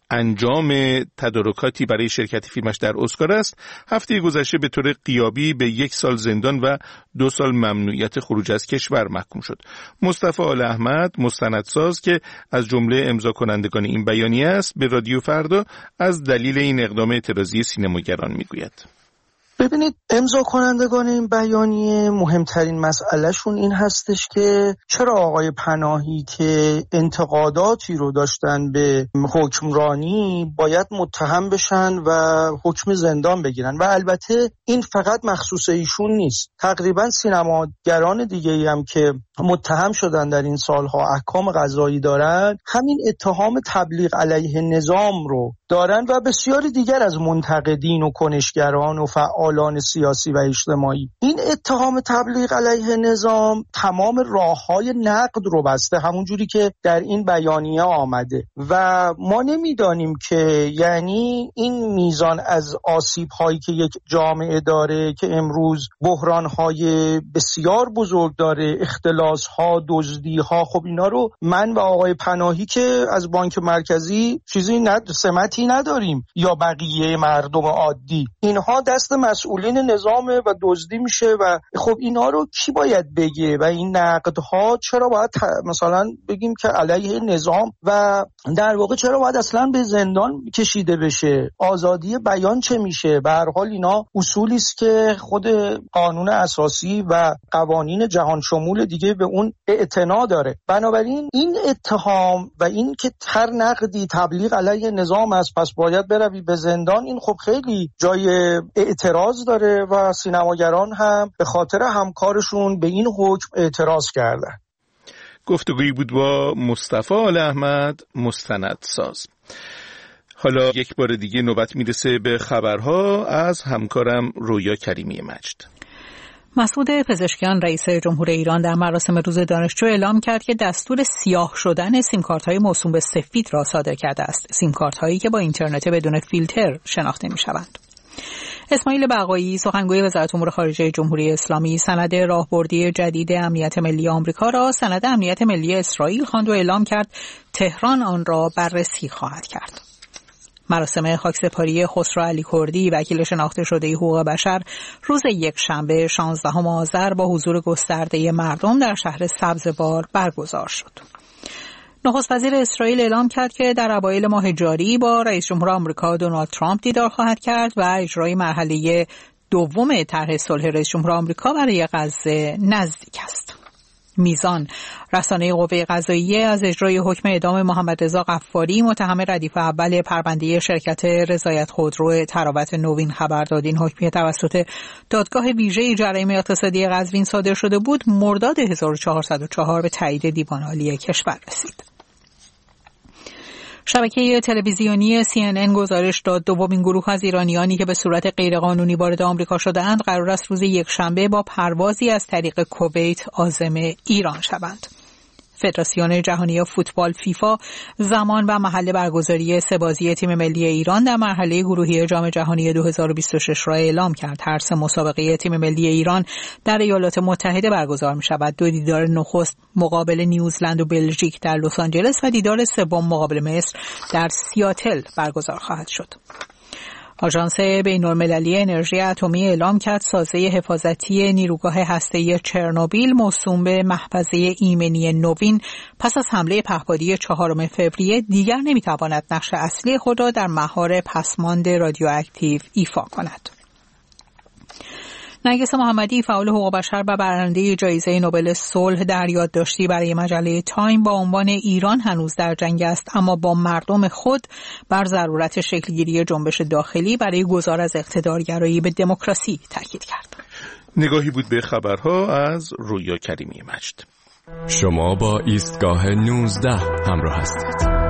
انجام تدارکاتی برای شرکت فیلمش در اسکار است، هفته گذشته به طور غیابی به یک سال زندان و دو سال ممنوعیت خروج از کشور محکوم شد. مصطفی آل احمد، مستندساز که از جمله امضا کنندگان این بیانیه است، به رادیو فردا از دلیل این اقدام اعتراضی سینماگران میگوید. ببینید، امضا کنندگان این بیانیه مهمترین مسئلهشون این هستش که چرا آقای پناهی که انتقاداتی رو داشتن به حکمرانی باید متهم بشن و حکم زندان بگیرن. و البته این فقط مخصوص ایشون نیست، تقریبا سینماگران دیگه‌ای هم که متهم شدن در این سالها احکام قضایی دارن همین اتهام تبلیغ علیه نظام رو دارن و بسیاری دیگر از منتقدین و کنشگران و فعالان سیاسی و اجتماعی. این اتهام تبلیغ علیه نظام تمام راه‌های نقد رو بسته، همون جوری که در این بیانیه آمده، و ما نمیدانیم که یعنی این میزان از آسیب‌هایی که یک جامعه داره که امروز بحران‌های بسیار بزرگ داره، اختلاس‌ها، دزدی‌ها، خب اینا رو من و آقای پناهی که از بانک مرکزی چیزی ند سمتی نداریم یا بقیه مردم عادی، اینها دست مسئولین نظامه و دزدی میشه و خب اینا رو کی باید بگه؟ و این نقدها چرا باید مثلا بگیم که علیه نظام و در واقع چرا باید اصلا به زندان کشیده بشه؟ آزادی بیان چه میشه؟ به هر حال اینا اصولی است که خود قانون اساسی و قوانین جهان شمول دیگه به اون اعتنا داره. بنابراین این اتهام و این که هر نقدی تبلیغ علیه نظام است پس باید بروی به زندان، این خب خیلی جای اعتراض داره و سینماگران هم به خاطر همکارشون به این حکم اعتراض کردن. گفتگویی بود با مصطفی آل احمد، مستندساز. حالا یک بار دیگه نوبت میرسه به خبرها از همکارم رویا کریمی مجد. مسعود پزشکیان رئیس جمهور ایران در مراسم روز دانشجو اعلام کرد که دستور سیاه شدن سیمکارت‌های موسوم به سفید را صادر کرده است. سیمکارت‌هایی که با اینترنت بدون فیلتر شناخته می‌شوند. اسماعیل بقایی سخنگوی وزارت امور خارجه جمهوری اسلامی سند راهبردی جدید امنیت ملی آمریکا را سند امنیت ملی اسرائیل خواند و اعلام کرد تهران آن را بررسی خواهد کرد. مراسم خاکسپاری خسرو علی کردی وکیل شناخته شده حقوق بشر روز یکشنبه شانزدهم آذر با حضور گسترده مردم در شهر سبزوار برگزار شد. نخست وزیر اسرائیل اعلام کرد که در اوایل ماه جاری با رئیس جمهور آمریکا دونالد ترامپ دیدار خواهد کرد و اجرای مرحله دوم طرح صلح رئیس جمهور آمریکا برای غزه نزدیک است. میزان رسانه قوه قضاییه از اجرای حکم اعدام محمد رضا غفاری متهم ردیف اول پرونده شرکت رضایت خودرو تراوت نوین خبر داد. این حکم توسط دادگاه ویژه جرایم اقتصادی قزوین صادر شده بود مرداد هزار و چهارصد و چهار به تایید دیوان عالی کشور رسید. شبکه تلویزیونی سی ان ان گزارش داد دومین گروه از ایرانیانی که به صورت غیرقانونی وارد آمریکا شده‌اند قرار است روز یکشنبه با پروازی از طریق کویت عازم ایران شوند. فدراسیون جهانی فوتبال فیفا زمان و محل برگزاری سه بازی تیم ملی ایران در مرحله گروهی جام جهانی دو هزار و بیست و شش را اعلام کرد. هر سه مسابقه تیم ملی ایران در ایالات متحده برگزار می شود. دو دیدار نخست مقابل نیوزلند و بلژیک در لس آنجلس و دیدار سوم مقابل مصر در سیاتل برگزار خواهد شد. آژانس بین‌المللی انرژی اتمی اعلام کرد سازه حفاظتی نیروگاه هسته‌ای چرنوبیل موسوم به محفظه ایمنی نوین پس از حمله پهپادی چهارم فوریه دیگر نمی‌تواند نقش اصلی خود را در مهار پسماند رادیواکتیو ایفا کند. نرگس محمدی فعال حقوق بشر و برنده جایزه نوبل صلح در یادداشتی برای مجله تایم با عنوان ایران هنوز در جنگ است اما با مردم خود بر ضرورت شکلگیری جنبش داخلی برای گذار از اقتدارگرایی به دموکراسی تاکید کرد. نگاهی بود به خبرها از رویا کریمی مجد. شما با ایستگاه نوزده همراه هستید.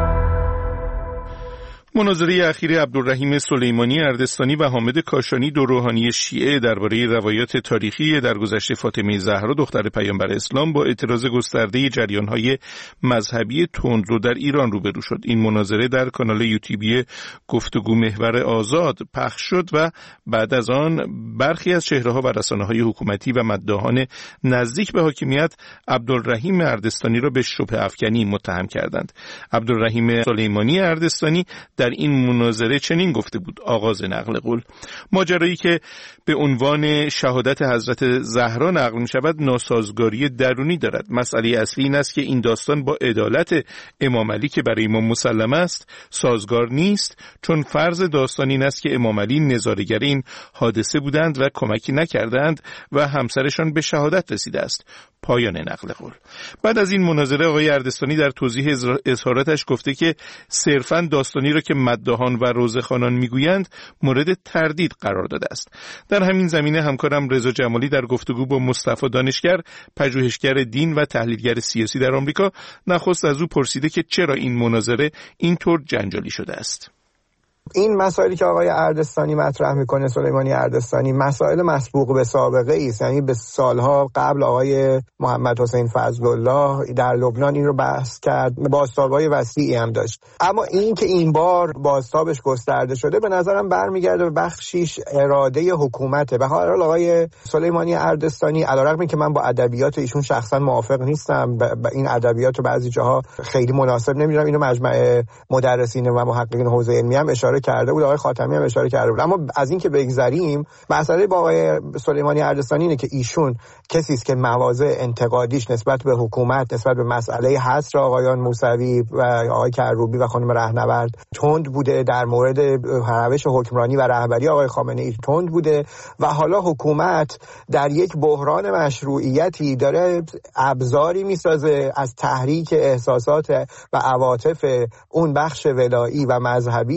مناظره اخیر عبدالرحیم سلیمانی اردستانی و حامد کاشانی دو روحانی شیعه درباره روایات تاریخی درگذشت فاطمه زهرا دختر پیامبر اسلام با اعتراض گسترده جریان‌های مذهبی تندرو در ایران روبرو شد. این مناظره در کانال یوتیوبی گفتگو محور آزاد پخش شد و بعد از آن برخی از چهره‌ها و رسانه‌های حکومتی و مداحان نزدیک به حاکمیت عبدالرحیم اردستانی را به شبهه افکنی متهم کردند. عبدالرحیم سلیمانی اردستانی در این مناظره چنین گفته بود: آغاز نقل قول، ماجرایی که به عنوان شهادت حضرت زهرا نقل می شود ناسازگاری درونی دارد. مسئله اصلی این است که این داستان با عدالت امام علی که برای ما مسلم است سازگار نیست، چون فرض داستان این است که امام علی نظاره‌گر این حادثه بودند و کمکی نکردند و همسرشان به شهادت رسیده است. پایان نقل قول. بعد از این مناظره آقای اردستانی در توضیح اظهاراتش گفته که صرفاً داستانی را که مداحان و روزخوانان میگویند مورد تردید قرار داده است. در همین زمینه همکارم رضا جمالی در گفتگو با مصطفی دانشگر، پژوهشگر دین و تحلیلگر سیاسی در آمریکا، نخست از او پرسیده که چرا این مناظره اینطور جنجالی شده است. این مسائلی که آقای اردستانی مطرح میکنه، سلیمانی اردستانی، مسائل مسبوق به سابقه است. یعنی به سالها قبل آقای محمد حسین فضلالله در لبنان این رو بحث کرد، بازتاب‌های وسیعی هم داشت. اما این که این بار بازتابش گسترده شده به نظرم برمیگرده به بخشیش اراده حکومته. به هر حال آقای سلیمانی اردستانی علیرغم اینکه من با ادبیات ایشون شخصا موافق نیستم، با این ادبیات رو بعضی جاها خیلی مناسب نمیدونم، اینو مجمع مدرسین و محققین حوزه علمی هم اشاره کرده بود، آقای خاتمی هم اشاره کرده بود. اما از این که بگذریم، مسئله با آقای سلیمانی اردستانی اینه که ایشون کسی است که مواضع انتقادیش نسبت به حکومت، نسبت به مسئله حصر آقایان موسوی و آقای کروبی و خانم رهنورد تند بوده، در مورد روش حکمرانی و رهبری آقای خامنه‌ای تند بوده و حالا حکومت در یک بحران مشروعیتی داره ابزاری میسازه از تحریک احساسات و عواطف اون بخش ولایی و مذهبی جامعه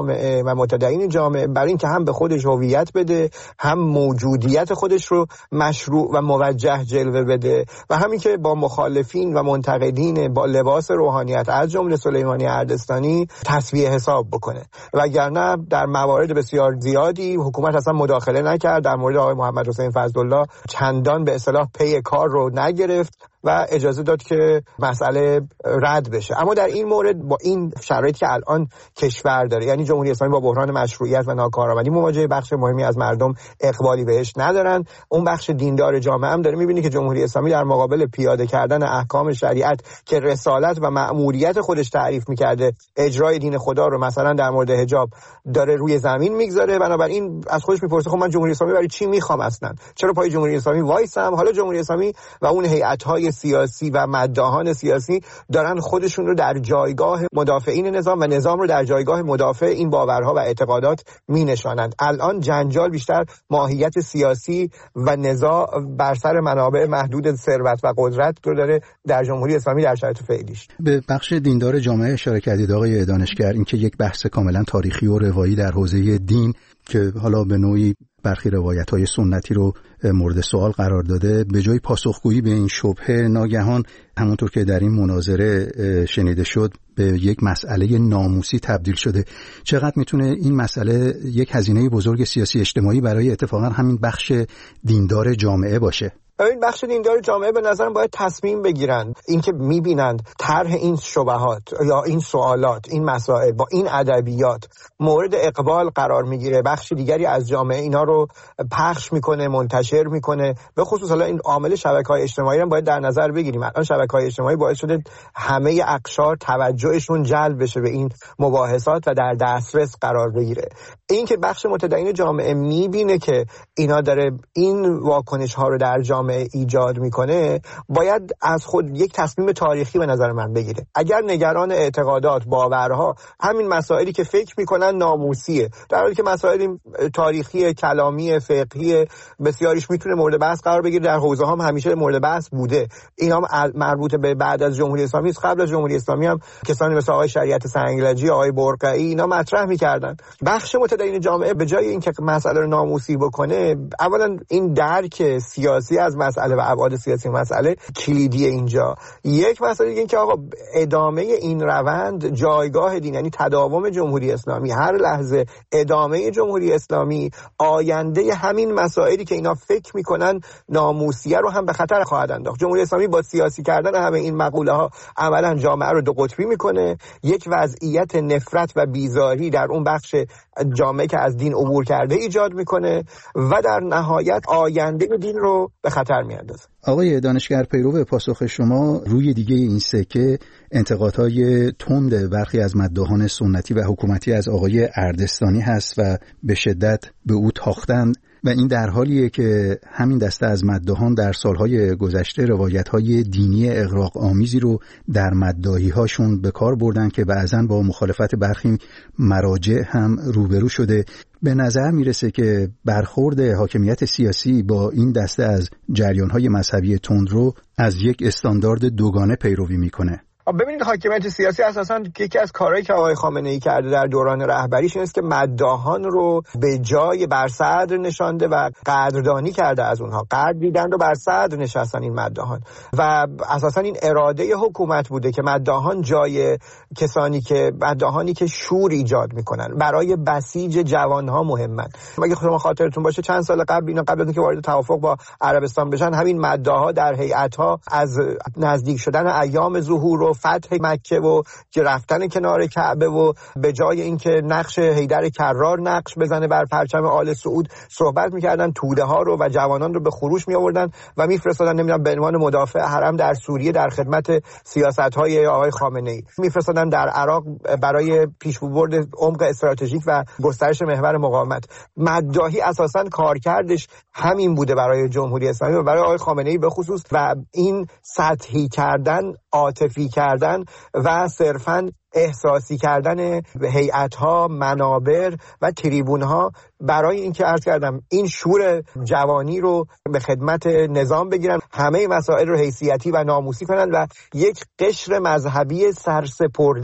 جامعه و متدین جامعه برای اینکه هم به خودش هویت بده، هم موجودیت خودش رو مشروع و موجه جلوه بده و همین که با مخالفین و منتقدین با لباس روحانیت از جمله سلیمانی اردستانی تسویه حساب بکنه. وگرنه در موارد بسیار زیادی حکومت اصلا مداخله نکرد، در مورد آقای محمد حسین فضلالله چندان به اصطلاح پی کار رو نگرفت و اجازه داد که مسئله رد بشه. اما در این مورد با این شرایطی که الان کشور داره، یعنی جمهوری اسلامی با بحران مشروعیت و ناکارآمدی مواجهه، بخش مهمی از مردم اقبالی بهش ندارن، اون بخش دیندار جامعه هم داره میبینی که جمهوری اسلامی در مقابل پیاده کردن احکام شریعت که رسالت و مأموریت خودش تعریف میکرده، اجرای دین خدا رو مثلا در مورد حجاب داره روی زمین میگذاره. بنابراین از خودش میپرسه خب من جمهوری اسلامی برای چی میخوام اصلا؟ چرا پای جمهوری اسلامی وایسم؟ حالا جمهوری اسلامی و اون هیئت‌های سیاسی و مداحان سیاسی دارن خودشون رو در جایگاه مدافعین نظام و نظام رو در جایگاه مدافع این باورها و اعتقادات می‌نشانند. الان جنجال بیشتر ماهیت سیاسی و نزاع بر سر منابع محدود ثروت و قدرت رو داره در جمهوری اسلامی در شرایط فعلیش. به بخش دیندار جامعه اشاره کردید آقای دانشگر، اینکه یک بحث کاملا تاریخی و روایی در حوزه دین که حالا به نوعی برخی روایت‌های سنتی رو مورد سوال قرار داده، به جای پاسخگویی به این شبهه ناگهان همونطور که در این مناظره شنیده شد به یک مسئله ناموسی تبدیل شده. چقدر میتونه این مسئله یک هزینه بزرگ سیاسی اجتماعی برای اتفاقا همین بخش دیندار جامعه باشه؟ این بخش دیندار جامعه به نظرم باید تصمیم بگیرن، اینکه میبینند طرح این شبهات یا این سوالات، این مسائل با این ادبیات مورد اقبال قرار میگیره، بخش دیگری از جامعه اینا رو پخش میکنه، منتشر میکنه. به خصوص حالا این عامل شبکه‌های اجتماعی رو باید در نظر بگیریم. الان شبکه‌های اجتماعی باعث شده همه اقشار توجهشون جلب بشه به این مباحثات و در دسترس قرار بگیره. این که بخش متدین جامعه میبینه که اینا داره این واکنش ها رو در جامعه ایجاد میکنه، باید از خود یک تصمیم تاریخی به نظر من بگیره. اگر نگران اعتقادات، باورها، همین مسائلی که فکر میکنن ناموسیه، در حالی که مسائل تاریخی، کلامی، فقهی بسیاریش میتونه مورد بحث قرار بگیره، در حوزه هم همیشه مورد بحث بوده. اینا هم مربوط به بعد از جمهوری اسلامی است. قبل از جمهوری اسلامی هم کسانی مثل آقای شریعت سنگلجی، آقای برقعی اینا مطرح میکردن. بخش متدین جامعه به جای اینکه مسئله رو ناموسی بکنه، اولا این درک سیاسی از مسئله و ابعاد سیاسی مسئله کلیدی اینجا. یک مسئله دیگه این که آقا ادامه این روند جایگاه دین، یعنی تداوم جمهوری اسلامی، هر لحظه ادامه جمهوری اسلامی آینده همین مسائلی که اینا فکر میکنن ناموسیه رو هم به خطر خواهد انداخت. جمهوری اسلامی با سیاسی کردن همه این مقوله ها عملا جامعه رو دو قطبی میکنه، یک وضعیت نفرت و بیزاری در اون بخش جامعه که از دین عبور کرده ایجاد میکنه و در نهایت آینده دین رو به خطر میاندازه. آقای دانشگر، پیرو پاسخ شما روی دیگه این سکه انتقادهای تند برخی از مداحان سنتی و حکومتی از آقای اردستانی هست و به شدت به او تاختند و این در حالیه که همین دسته از مداحان در سالهای گذشته روایت‌های دینی اغراق آمیزی رو در مداحی‌هاشون به کار بردن که بعضاً با مخالفت برخی مراجع هم روبرو شده. به نظر میرسه که برخورد حاکمیت سیاسی با این دسته از جریان‌های مذهبی تندرو از یک استاندارد دوگانه پیروی میکنه. ببینید حاکمیت سیاسی اساساً یکی از کارهایی که آقای خامنه‌ای کرده در دوران رهبریش این است که مداحان رو به جای بر صدر نشانده و قدردانی کرده از اونها. قدر دیدن رو بر صدر نشستن این مداحان و اساساً این اراده حکومت بوده که مداحان جای کسانی که مداحانی که شور ایجاد میکنن برای بسیج جوانها مهمن. مگه شما خاطرتون باشه چند سال قبل اینا قبل از اینکه وارد توافق با عربستان بشن، همین مداحا در هیئت‌ها از نزدیک شدن ایام ظهور و فتح مکه و که رفتن کنار کعبه و به جای اینکه نقش حیدر کرار نقش بزنه بر پرچم آل سعود صحبت میکردن، توده ها رو و جوانان رو به خروش می آوردن و میفرستادن نمیدونم به عنوان مدافع حرم در سوریه در خدمت سیاست های آقای خامنه ای، میفرستادن در عراق برای پیشبرد عمق استراتژیک و گسترش محور مقاومت. مداحی اساسا کارکردش همین بوده برای جمهوری اسلامی و برای آقای خامنه ای به خصوص و این سطحی کردن، عاطفی کردن و صرفاً احساسی کردن هیئت‌ها، منابر و تریبون‌ها برای اینکه عرض کردم این شور جوانی رو به خدمت نظام بگیرن، همه مسائل رو حیثیتی و ناموسی کنن و یک قشر مذهبی سرسپرده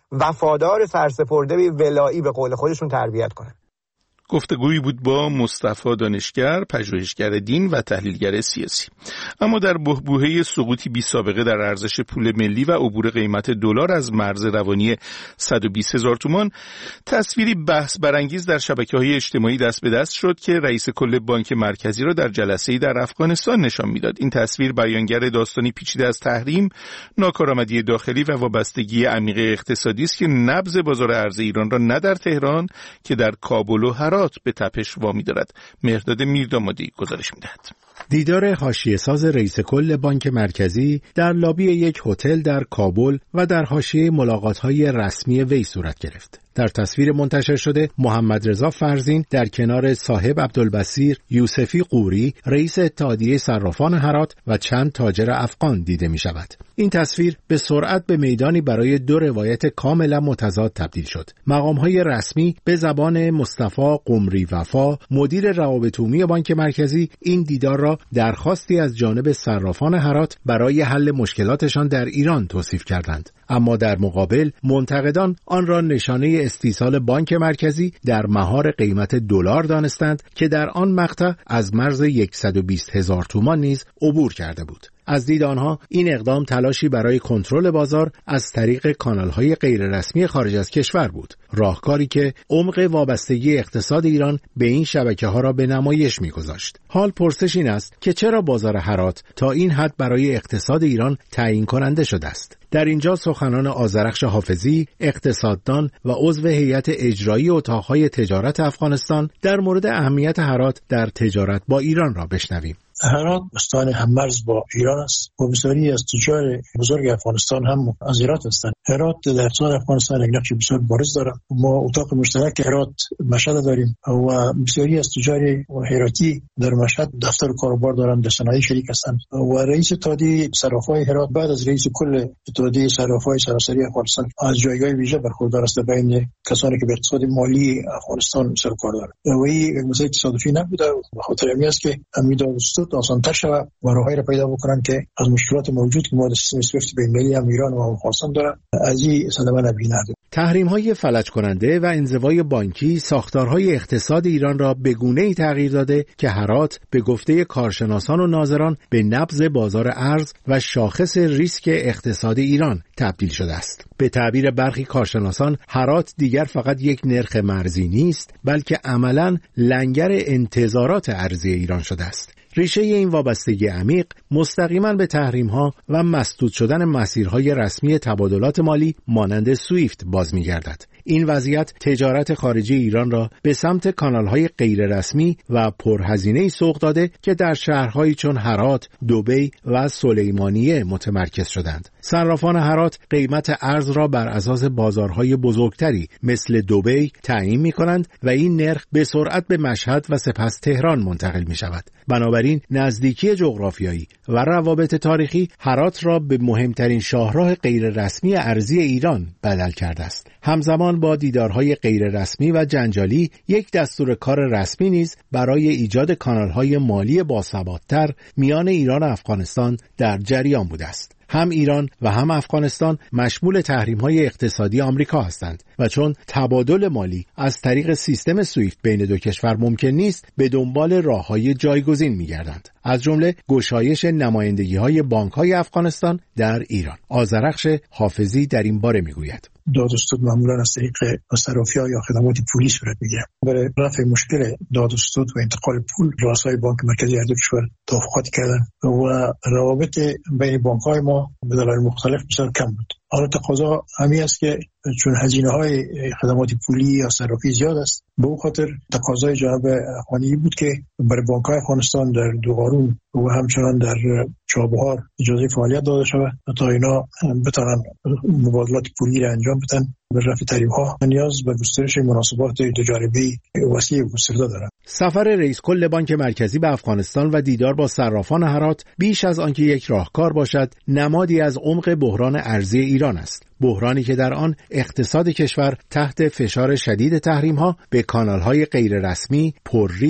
وفادار سرسپرده ولایی به قول خودشون تربیت کنن. گفتگویی بود با مصطفی دانشگر، پژوهشگر دین و تحلیلگر سیاسی. اما در بحبوحه سقوطی بی سابقه در ارزش پول ملی و عبور قیمت دلار از مرز روانی صد و بیست هزار تومان، تصویری بحث برانگیز در شبکه‌های اجتماعی دست به دست شد که رئیس کل بانک مرکزی را در جلسه‌ای در افغانستان نشان می‌داد. این تصویر بیانگر داستانی پیچیده از تحریم، ناکارآمدی داخلی و وابستگی عمیق اقتصادی است که نبض بازار ارز ایران را نه در تهران که در کابل و هرات به تپش وامی دارد. مهرداد میردامادی گزارش می‌دهد. دیدار حاشیه‌ساز رئیس کل بانک مرکزی در لابی یک هتل در کابل و در حاشیه ملاقات‌های رسمی وی صورت گرفت. در تصویر منتشر شده محمد رضا فرزین در کنار صاحب عبدالبصیر یوسفی قوری رئیس اتحادیه صرافان هرات و چند تاجر افغان دیده می شود. این تصویر به سرعت به میدانی برای دو روایت کاملا متضاد تبدیل شد. مقام‌های رسمی به زبان مصطفی قمری وفا، مدیر روابط عمومی بانک مرکزی، این دیدار را درخواستی از جانب صرافان هرات برای حل مشکلاتشان در ایران توصیف کردند. اما در مقابل منتقدان آن را نشانه استیصال بانک مرکزی در مهار قیمت دلار دانستند که در آن مقطع از مرز صد و بیست هزار تومان نیز عبور کرده بود. از دید آنها این اقدام تلاشی برای کنترل بازار از طریق کانال‌های غیررسمی خارج از کشور بود، راهکاری که عمق وابستگی اقتصاد ایران به این شبکه‌ها را به نمایش می‌گذاشت. حال پرسش این است که چرا بازار هرات تا این حد برای اقتصاد ایران تعیین کننده شده است؟ در اینجا سخنان آذرخش حافظی، اقتصاددان و عضو هیئت اجرایی اتاق‌های تجارت افغانستان در مورد اهمیت هرات در تجارت با ایران را بشنویم. هرات استان هممرز با ایران است و بسیاری از تجار بزرگ افغانستان هم از هرات هستند. هرات در اقتصاد افغانستان یک نقش بسیار بارز دارد. ما اتاق مشترک هرات مشهد داریم و بسیاری از تجار هراتی در مشهد دفتر کاروبار دارند، در صنایع شریک هستند و رئیس اتحادیه صرافای هرات بعد از رئیس کل اتحادیه صرافای سراسری افغانستان از جایگاه ویژه برخوردار است بین کسانی که به اقتصاد مالی افغانستان سر و کار دارند. و این مسئله تصادفی نبوده، به خاطر همین است که امید دستور آسان‌تر شود و راههایی را پیدا بکنن که از مشکلات موجود که ما در سیستم سویفت بین المللی هم ایران و افغانستان دارن از این صدمه نبینند. تحریم‌های فلج کننده و انزوای بانکی ساختارهای اقتصاد ایران را به گونه‌ای تغییر داده که هرات به گفته کارشناسان و ناظران به نبض بازار ارز و شاخص ریسک اقتصاد ایران تبدیل شده است. به تعبیر برخی کارشناسان هرات دیگر فقط یک نرخ مرزی نیست، بلکه عملاً لنگر انتظارات ارزی ایران شده است. ریشه این وابستگی عمیق مستقیما به تحریم‌ها و مسدود شدن مسیرهای رسمی تبادلات مالی مانند سویفت باز می‌گردد. این وضعیت تجارت خارجی ایران را به سمت کانال‌های غیررسمی و پرهزینه‌ای سوق داده که در شهرهایی چون هرات، دبی و سلیمانیه متمرکز شدند. صرافان هرات قیمت ارز را بر اساس بازارهای بزرگتری مثل دبی تعیین می‌کنند و این نرخ به سرعت به مشهد و سپس تهران منتقل می‌شود. بنابراین نزدیکی جغرافیایی و روابط تاریخی هرات را به مهمترین شاهراه غیررسمی ارزی ایران بدل کرده است. همزمان با دیدارهای غیررسمی و جنجالی یک دستور کار رسمی نیز برای ایجاد کانال‌های مالی باثبات‌تر میان ایران و افغانستان در جریان بوده است. هم ایران و هم افغانستان مشمول تحریم‌های اقتصادی آمریکا هستند و چون تبادل مالی از طریق سیستم سویفت بین دو کشور ممکن نیست، به دنبال راه‌های جایگزین می‌گردند. از جمله گشایش نمایندگی‌های بانک‌های افغانستان در ایران. آذرخش حافظی در این باره می‌گوید: دادستود معمولا از طریق صرافی‌ها یا خدمات پولی صورت می‌گیرد. برای رفع مشکل دادستود و انتقال پول، رؤسای بانک مرکزی هر دو کشور توافقات کردند و روابط بین بانک‌های ما به دلایل مختلف بسیار کم بود. حالا تقاضا همین است که چون هزینه‌های خدمات پولی یا صرافی زیاد است، به اون خاطر تقاضای جناب اخوانی بود که برای بانک‌های افغانستان در دوغارون و همچنان در چابهار اجازه فعالیت داده شود تا اینا بتوانند مبادلات پولی را انجام بدن. به رفع تحریم‌ها نیاز به گسترش مناسبات تجاری وسیع و گسترده دارند. سفر رئیس کل بانک مرکزی به افغانستان و دیدار با صرافان هرات بیش از آنکه یک راهکار باشد، نمادی از عمق بحران ارزی ایران است. بحرانی که در آن اقتصاد کشور تحت فشار شدید تحریم‌ها به کانال‌های غیررسمی، پر ریسک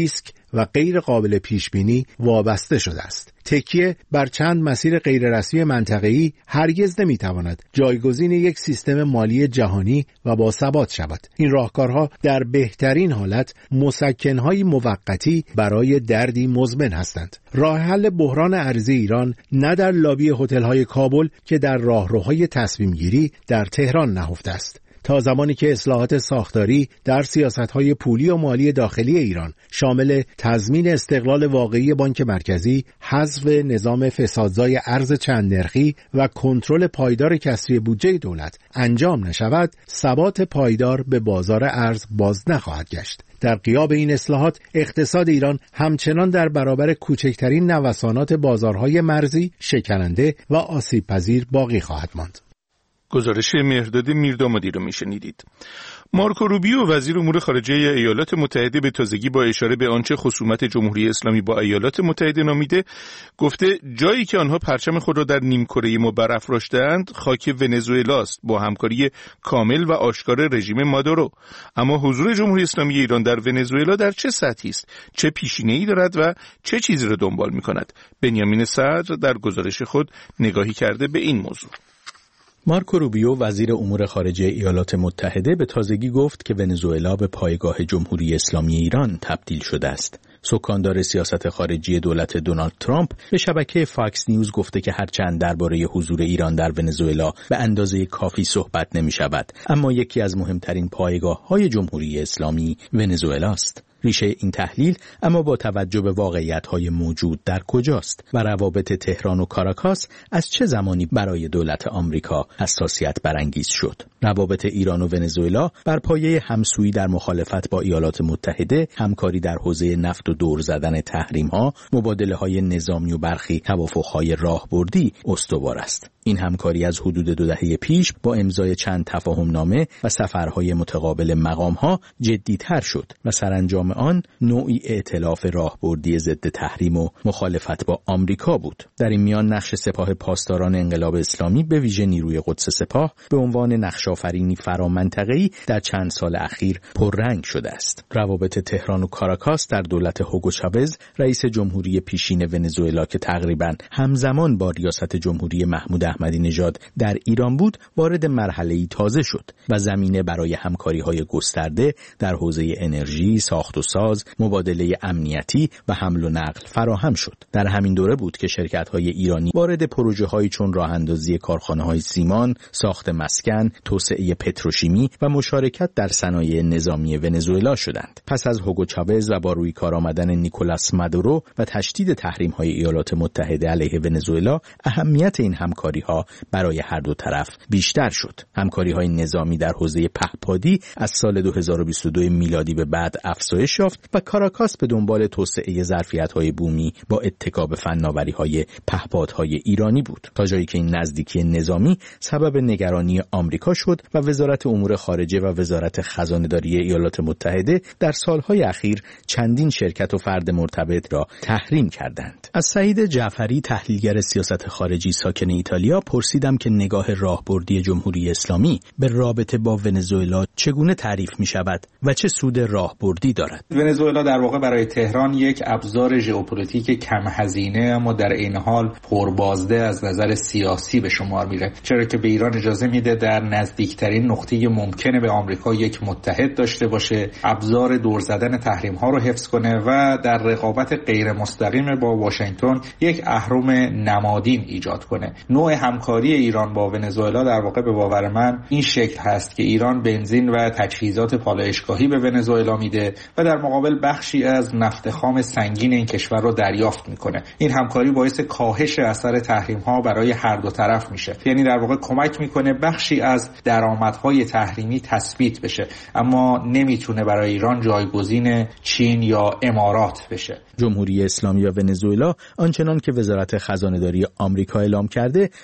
و غیر قابل پیش بینی وابسته شده است. تکیه بر چند مسیر غیررسمی منطقه‌ای هرگز نمی‌تواند جایگزین یک سیستم مالی جهانی و با ثبات شود. این راهکارها در بهترین حالت مسکن‌های موقتی برای دردی مزمن هستند. راه حل بحران ارزی ایران نه در لابی هتل‌های کابل که در راهروهای تصمیم‌گیری در تهران نهفته است. تا زمانی که اصلاحات ساختاری در سیاست‌های پولی و مالی داخلی ایران شامل تضمین استقلال واقعی بانک مرکزی، حذف نظام فسادزای ارز چند نرخی و کنترل پایدار کسری بودجه دولت انجام نشود، ثبات پایدار به بازار ارز باز نخواهد گشت. در غیاب این اصلاحات اقتصاد ایران همچنان در برابر کوچکترین نوسانات بازارهای مرزی، شکننده و آسیب‌پذیر باقی خواهد ماند. گزارش مهرداد میردامادی رو میشنیدید. مارکو روبیو وزیر امور خارجه ایالات متحده به تازگی با اشاره به آنچه خصومت جمهوری اسلامی با ایالات متحده نامیده گفته جایی که آنها پرچم خود را در نیمکره ما برافراشته‌اند خاک ونزوئلاست با همکاری کامل و آشکار رژیم مادورو. اما حضور جمهوری اسلامی ایران در ونزوئلا در چه سطحی است؟ چه پیشینه‌ای دارد و چه چیزی را دنبال می‌کند؟ بنیامین صدر در گزارش خود نگاهی کرده به این موضوع. مارکو روبیو وزیر امور خارجه ایالات متحده به تازگی گفت که ونزوئلا به پایگاه جمهوری اسلامی ایران تبدیل شده است. سکاندار سیاست خارجی دولت دونالد ترامپ به شبکه فاکس نیوز گفته که هرچند درباره حضور ایران در ونزوئلا به اندازه کافی صحبت نمی شود، اما یکی از مهمترین پایگاه‌های جمهوری اسلامی ونزوئلا است. ریشه این تحلیل اما با توجه به واقعیت‌های موجود در کجاست و روابط تهران و کاراکاس از چه زمانی برای دولت آمریکا حساسیت برانگیز شد؟ روابط ایران و ونزوئلا بر پایه همسویی در مخالفت با ایالات متحده، همکاری در حوزه نفت و دور زدن تحریم‌ها، مبادله‌های نظامی و برخی توافق‌های راهبردی استوار است. این همکاری از حدود دو دهه پیش با امضای چند تفاهم‌نامه و سفرهای متقابل مقام‌ها جدی‌تر شد و سرانجام آن نوعی ائتلاف راهبردی ضد تحریم و مخالفت با آمریکا بود. در این میان نقش سپاه پاسداران انقلاب اسلامی به ویژه نیروی قدس سپاه به عنوان نقش‌آفرینی فرامنطقه‌ای در چند سال اخیر پررنگ شده است. روابط تهران و کاراکاس در دولت هوگو چاوز رئیس جمهوری پیشین ونزوئلا که تقریباً همزمان با ریاست جمهوری محمود احمدی نژاد در ایران بود، وارد مرحله‌ای تازه شد و زمینه برای همکاری‌های گسترده در حوزه انرژی، ساخت و ساز، مبادله امنیتی و حمل و نقل فراهم شد. در همین دوره بود که شرکت‌های ایرانی وارد پروژه‌هایی چون راه‌اندازی کارخانه‌های سیمان، ساخت مسکن، توسعه پتروشیمی و مشارکت در صنایع نظامی ونزوئلا شدند. پس از هوگو چاوز و با روی کار آمدن نیکولاس مادورو و تشدید تحریم‌های ایالات متحده علیه ونزوئلا، اهمیت این همکاری‌ها برای هر دو طرف بیشتر شد. همکاری‌های نظامی در حوزه پهپادی از سال دو هزار و بیست و دو میلادی به بعد افزایش یافت و کاراکاس به دنبال توسعه ظرفیت‌های بومی با اتکا به فناوری‌های پهپادهای ایرانی بود، تا جایی که این نزدیکی نظامی سبب نگرانی آمریکا شد و وزارت امور خارجه و وزارت خزانه‌داری ایالات متحده در سالهای اخیر چندین شرکت و فرد مرتبط را تحریم کردند. از سعید جعفری، تحلیلگر سیاست خارجی ساکن ایتالیا، پرسیدم که نگاه راهبردی جمهوری اسلامی به رابطه با ونزوئلا چگونه تعریف می شود و چه سود راهبردی دارد. ونزوئلا در واقع برای تهران یک ابزار ژئوپلیتیک کم هزینه اما در این حال پربازده از نظر سیاسی به شمار میره، چرا که به ایران اجازه میده در نزدیکترین نقطه ممکنه به آمریکا یک متحد داشته باشه، ابزار دور زدن تحریم ها رو حفظ کنه و در رقابت غیر مستقیم با واشنگتن یک اهرم نمادین ایجاد کنه. نوع همکاری ایران با ونزوئلا در واقع به باور من این شکل هست که ایران بنزین و تجهیزات پالایشگاهی به ونزوئلا میده و در مقابل بخشی از نفت خام سنگین این کشور رو دریافت میکنه. این همکاری باعث کاهش اثر تحریم ها برای هر دو طرف میشه، یعنی در واقع کمک میکنه بخشی از درآمدهای تحریمی تثبیت بشه، اما نمیتونه برای ایران جایگزین چین یا امارات بشه. جمهوری اسلامی و ونزوئلا آنچنان که وزارت خزانه‌داری آمریکا اعلام کرده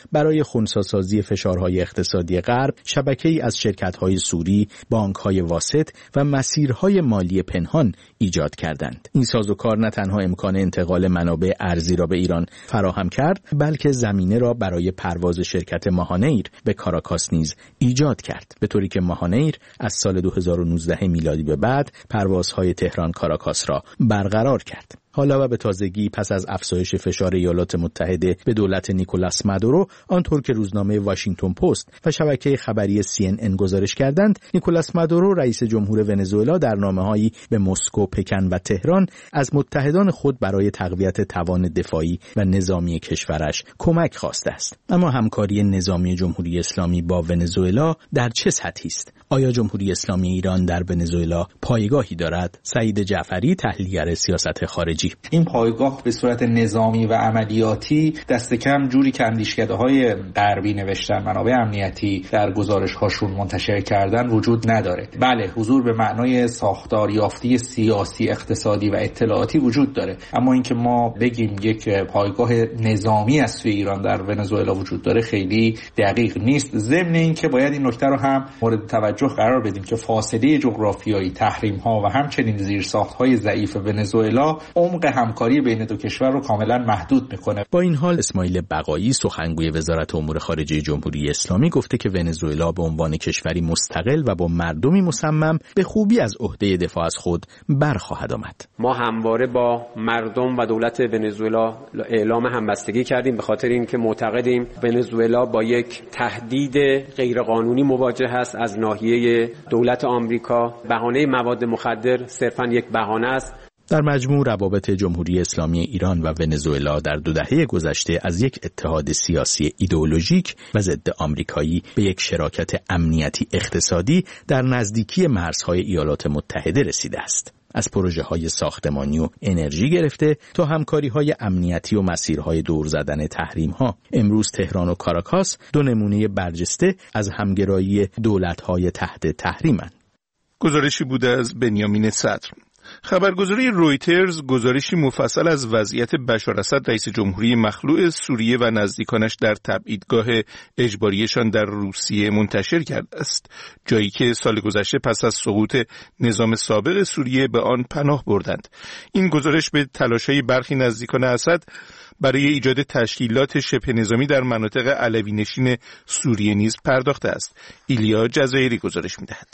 برای خنثی‌سازی فشارهای اقتصادی غرب شبکه‌ای از شرکت‌های سوری، بانک‌های واسط و مسیرهای مالی پنهان ایجاد کردند. این سازوکار نه تنها امکان انتقال منابع ارزی را به ایران فراهم کرد، بلکه زمینه را برای پرواز شرکت ماهانیر به کاراکاس نیز ایجاد کرد، به طوری که ماهانیر از سال دو هزار و نوزده میلادی به بعد پروازهای تهران کاراکاس را برقرار کرد. حالا و به تازگی پس از افزایش فشار ایالات متحده به دولت نیکولاس مادورو، آنطور که روزنامه واشنگتن پست و شبکه خبری سی ان ان گزارش کردند، نیکولاس مادورو رئیس جمهور ونزوئلا در نامه‌هایی به مسکو، پکن و تهران از متحدان خود برای تقویت توان دفاعی و نظامی کشورش کمک خواسته است. اما همکاری نظامی جمهوری اسلامی با ونزوئلا در چه سطحی است؟ آیا جمهوری اسلامی ایران در ونزوئلا پایگاهی دارد؟ سعید جعفری، تحلیلگر سیاست خارجی: این پایگاه به صورت نظامی و عملیاتی دست کم جوری که اندیشکده‌های غربی نوشتن، منابع امنیتی در گزارش‌هاشون منتشر کردن وجود نداره. بله، حضور به معنای ساختار یافتی سیاسی، اقتصادی و اطلاعاتی وجود داره، اما اینکه ما بگیم یک پایگاه نظامی از سوی ایران در ونزوئلا وجود داره خیلی دقیق نیست. ضمن اینکه باید این نکته رو هم مورد توجه قرار بدیم که فاصله جغرافیایی، تحریم‌ها و همچنین زیرساخت‌های ضعیف ونزوئلا عمق همکاری بین دو کشور رو کاملا محدود میکنه. با این حال اسماعیل بقایی، سخنگوی وزارت امور خارجه جمهوری اسلامی، گفته که ونزوئلا به عنوان کشوری مستقل و با مردمی مصمم به خوبی از عهده دفاع از خود برخواهد آمد. ما همواره با مردم و دولت ونزوئلا اعلام همبستگی کردیم، به خاطر اینکه معتقدیم ونزوئلا با یک تهدید غیرقانونی مواجه است از ناحیه دولت آمریکا. بهانه مواد مخدر صرفاً یک بهانه است. در مجموع روابط جمهوری اسلامی ایران و ونزوئلا در دو دهه گذشته از یک اتحاد سیاسی ایدئولوژیک و ضد آمریکایی به یک شراکت امنیتی اقتصادی در نزدیکی مرزهای ایالات متحده رسیده است. از پروژه‌های ساختمانی و انرژی گرفته تا همکاری‌های امنیتی و مسیرهای دور زدن تحریم‌ها، امروز تهران و کاراکاس دو نمونه برجسته از همگرایی دولت‌های تحت تحریم‌اند. گزارشی بوده از بنیامین صدر. خبرگزاری رویترز گزارشی مفصل از وضعیت بشار اسد رئیس جمهوری مخلوع سوریه و نزدیکانش در تبعیدگاه اجباریشان در روسیه منتشر کرده است، جایی که سال گذشته پس از سقوط نظام سابق سوریه به آن پناه بردند. این گزارش به تلاش‌های برخی نزدیکان اسد برای ایجاد تشکیلات شبه نظامی در مناطق علوی نشین سوریه نیز پرداخته است. ایلیا جزایری گزارش می‌دهد.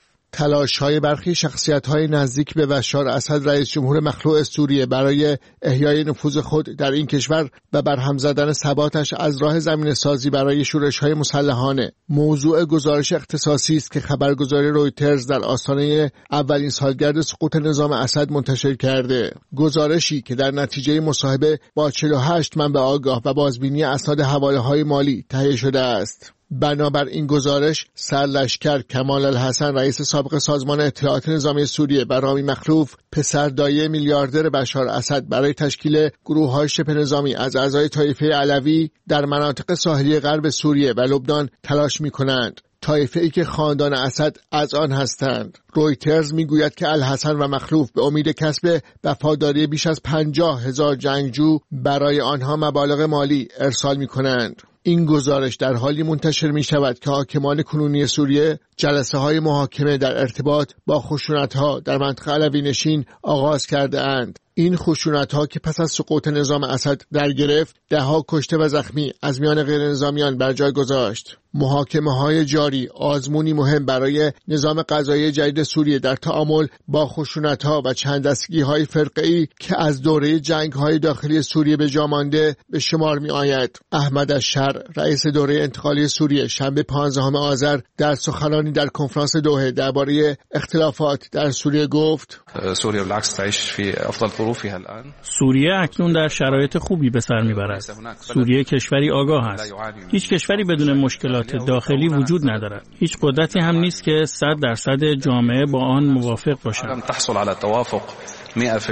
تلاش‌های برخی شخصیت‌های نزدیک به بشار اسد رئیس جمهور مخلوع سوریه برای احیای نفوذ خود در این کشور و برهم زدن ثباتش از راه زمینه‌سازی برای شورش‌های مسلحانه موضوع گزارش اختصاصی است که خبرگزاری رویترز در آستانه اولین سالگرد سقوط نظام اسد منتشر کرده. گزارشی که در نتیجه مصاحبه با چهل و هشت منبع آگاه و بازبینی اسناد حواله‌های مالی تهیه شده است. بنابر این گزارش، سرلشکر کمال الحسن رئیس سابق سازمان اطلاعات نظامی سوریه و رامی مخلوف پسر دایه میلیاردر بشار اسد برای تشکیل گروه‌های شبه نظامی از اعضای طایفه علوی در مناطق ساحلی غرب سوریه و لبنان تلاش می‌کنند. طایفه‌ای که خاندان اسد از آن هستند. رویترز میگوید که الحسن و مخلوف به امید کسب وفاداری بیش از پنجاه هزار جنگجو برای آنها مبالغ مالی ارسال می‌کنند. این گزارش در حالی منتشر می شود که حاکمان کنونی سوریه جلسه های محاکمه در ارتباط با خشونت ها در منطقه علوی نشین آغاز کرده اند. این خشونت ها که پس از سقوط نظام اسد در گرفت، ده ها کشته و زخمی از میان غیر نظامیان بر جای گذاشت. محاکمه های جاری آزمونی مهم برای نظام قضایی جدید سوریه در تعامل با خشونت ها و چند دستگی های فرقه‌ای که از دوره جنگ های داخلی سوریه به جا مانده به شمار می آید. احمد الشر رئیس دوره انتقالی سوریه شنبه پانزدهم آذر در سخنرانی در کنفرانس دوحه درباره اختلافات در سوریه گفت: سوریه بالعکس تعيش في افضل ظروفها الان. سوریه اکنون در شرایط خوبی به سر میبرد. سوریه کشوری آگاه است. هیچ کشوری بدون مشکلات داخلی وجود ندارد. هیچ قدرتی هم نیست که صد درصد جامعه با آن موافق باشد.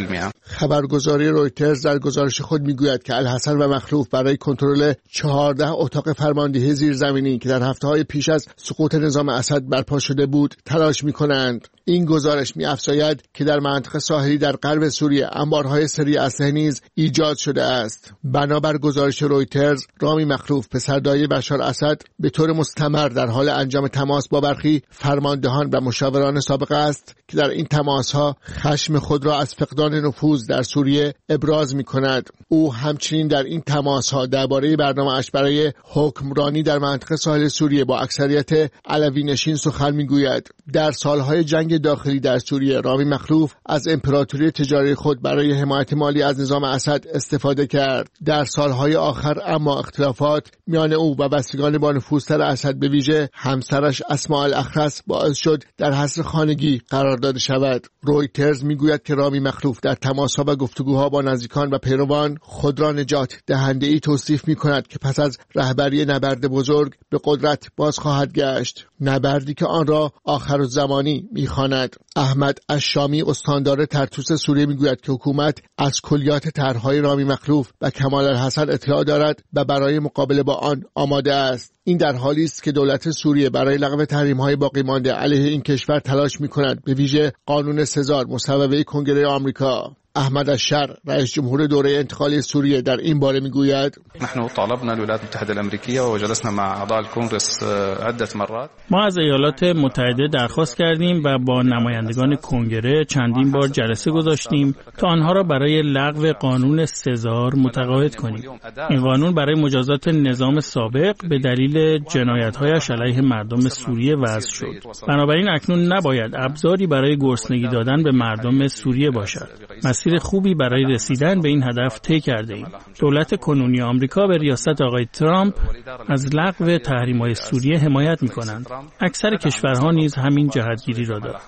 خبرگزاری رویترز در گزارش خود میگوید که الحسن و مخلوف برای کنترل چهارده اتاق فرماندهی زیرزمینی که در هفته‌های پیش از سقوط نظام اسد برپا شده بود تلاش می‌کنند. این گزارش می‌افزاید که در منطقه ساحلی در غرب سوریه انبارهای سری اسلحه نیز ایجاد شده است. بنابر گزارش رویترز، رامی مخلوف پسردایی بشار اسد به طور مستمر در حال انجام تماس با برخی فرماندهان و مشاوران سابق است که در این تماس‌ها خشم خود را از فقدان نفوذ در سوریه ابراز می‌کند. او همچنین در این تماس‌ها درباره برنامه‌اش برای حکمرانی در منطقه ساحل سوریه با اکثریت علوی نشین سخن می‌گوید. در سالهای جنگ داخلی در سوریه، رامی مخلوف از امپراتوری تجاری خود برای حمایت مالی از نظام اسد استفاده کرد. در سالهای آخر اما اختلافات میان او و بستگان با نفوذتر اسد به ویژه همسرش اسماء الاخرس باعث شد در حصر خانگی قرار داده شود. رویترز میگوید که رامی مخلوف در تماس‌ها و گفتگوها با نزدیکان و پیروان خود را نجات دهنده‌ای توصیف می‌کند که پس از رهبری نبرد بزرگ به قدرت باز خواهد گشت، نبردی که آن را آخرالزمانی می‌خواند. احمد الشامی استاندار ترتوس سوریه میگوید که حکومت از کلیات طرح‌های رامی مخلوف و کمال الحسن اطلاع دارد و برای مقابله با آن آماده است. این در حالی است که دولت سوریه برای لغو تحریم‌های باقی مانده علیه این کشور تلاش می‌کند، به ویژه قانون سزار مصوبه کنگره آمریکا. احمد الشر رئیس جمهور دوره انتقالی سوریه در این باره میگوید: نحن طالبنا الولايات المتحده الامریکیه و جلسنا مع اعضاء الکنگرس عده مرات. ما از ایالات متحده درخواست کردیم و با نمایندگان کنگره چندین بار جلسه گذاشتیم تا آنها را برای لغو قانون سزار متقاعد کنیم. این قانون برای مجازات نظام سابق به دلیل جنایت‌هایش علیه مردم سوریه وضع شد. بنابراین اکنون نباید ابزاری برای گرسنگی دادن به مردم سوریه باشد. مسیر خوبی برای رسیدن به این هدف طی کرده ایم. دولت کنونی آمریکا به ریاست آقای ترامپ از لغو تحریم‌های سوریه حمایت می‌کنند. اکثر کشورها نیز همین جهتگیری را دارند.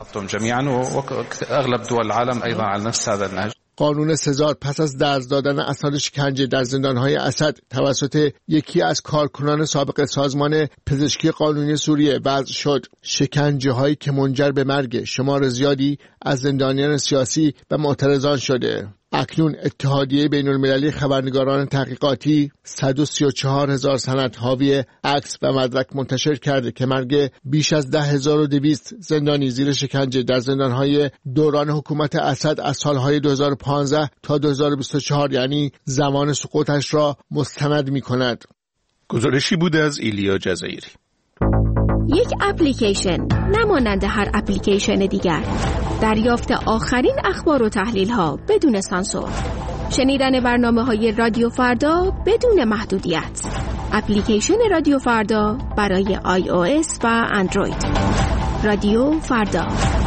قانون سزار پس از درز دادن اسناد شکنجه در زندان‌های اسد توسط یکی از کارکنان سابق سازمان پزشکی قانونی سوریه وضع شد. شکنجه‌هایی که منجر به مرگ شمار زیادی از زندانیان سیاسی و معترضان شده. اکنون اتحادیه بین‌المللی خبرنگاران تحقیقاتی صد و سی و چهار هزار سند حاوی عکس و مدرک منتشر کرده که مرگ بیش از ده هزار و دویست زندانی زیر شکنجه در زندان‌های دوران حکومت اسد از سال‌های دو هزار و پانزده تا دو هزار و بیست و چهار یعنی زمان سقوطش را مستند می‌کند. گزارشی بود از ایلیا جزایری. یک اپلیکیشن نمانند هر اپلیکیشن دیگر، دریافت آخرین اخبار و تحلیل ها بدون سانسور، شنیدن برنامه های رادیو فردا بدون محدودیت. اپلیکیشن رادیو فردا برای آی او اس و اندروید. رادیو فردا.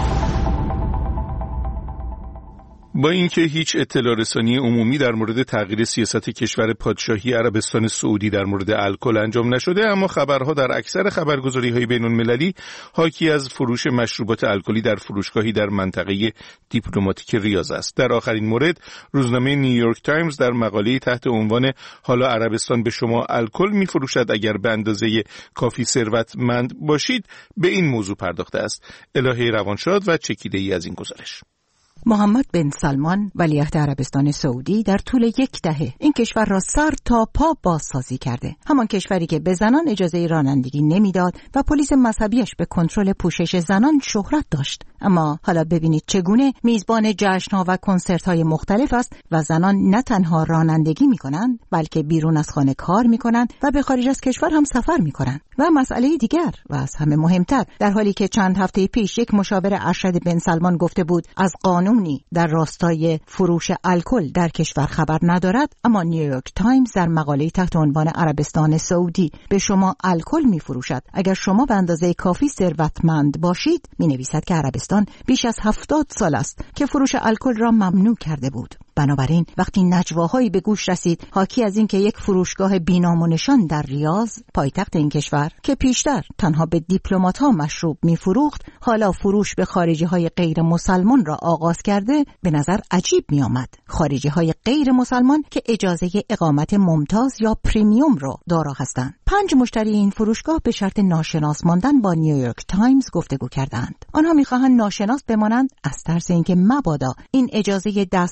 با اینکه هیچ اطلاع رسانی عمومی در مورد تغییر سیاست کشور پادشاهی عربستان سعودی در مورد الکل انجام نشده، اما خبرها در اکثر خبرگزاری‌های بین‌المللی حاکی از فروش مشروبات الکلی در فروشگاهی در منطقه دیپلماتیک ریاض است. در آخرین مورد، روزنامه نیویورک تایمز در مقاله‌ای تحت عنوان حالا عربستان به شما الکل می‌فروشد اگر به اندازه کافی ثروتمند باشید به این موضوع پرداخته است. الهه روانشاد و چکیده‌ای از این گزارش. محمد بن سلمان ولیعهد عربستان سعودی در طول یک دهه این کشور را سر تا پا بازسازی کرده. همان کشوری که به زنان اجازه رانندگی نمیداد و پلیس مذهبیش به کنترل پوشش زنان شهرت داشت. اما حالا ببینید چگونه میزبان جشن‌ها و کنسرت‌های مختلف است و زنان نه تنها رانندگی می‌کنند بلکه بیرون از خانه کار می‌کنند و به خارج از کشور هم سفر می‌کنند. و مسئله دیگر و از همه مهمتر، در حالی که چند هفته پیش یک مشاور ارشد بن سلمان گفته بود از قانونی در راستای فروش الکل در کشور خبر ندارد، اما نیویورک تایمز در مقاله تحت عنوان عربستان سعودی به شما الکل می‌فروشد اگر شما به اندازه کافی ثروتمند باشید می‌نویسد که عربستان بیش از هفتاد سال است که فروش الکل را ممنوع کرده بود. بنابراین وقتی نجواهایی به گوش رسید حاکی از این که یک فروشگاه بی‌نام و نشان در ریاض، پایتخت این کشور که پیشتر تنها به دیپلمات‌ها مشروب می‌فروخت، حالا فروش به خارجی‌های غیر مسلمان را آغاز کرده، به نظر عجیب می‌آمد. خارجی‌های غیر مسلمان که اجازه اقامت ممتاز یا پریمیوم را دارا هستند. پنج مشتری این فروشگاه به شرط ناشناس ماندن با نیویورک تایمز گفتگو کردند. آنها می‌خواهند ناشناس بمانند از ترس اینکه مبادا این اجازه دسترسی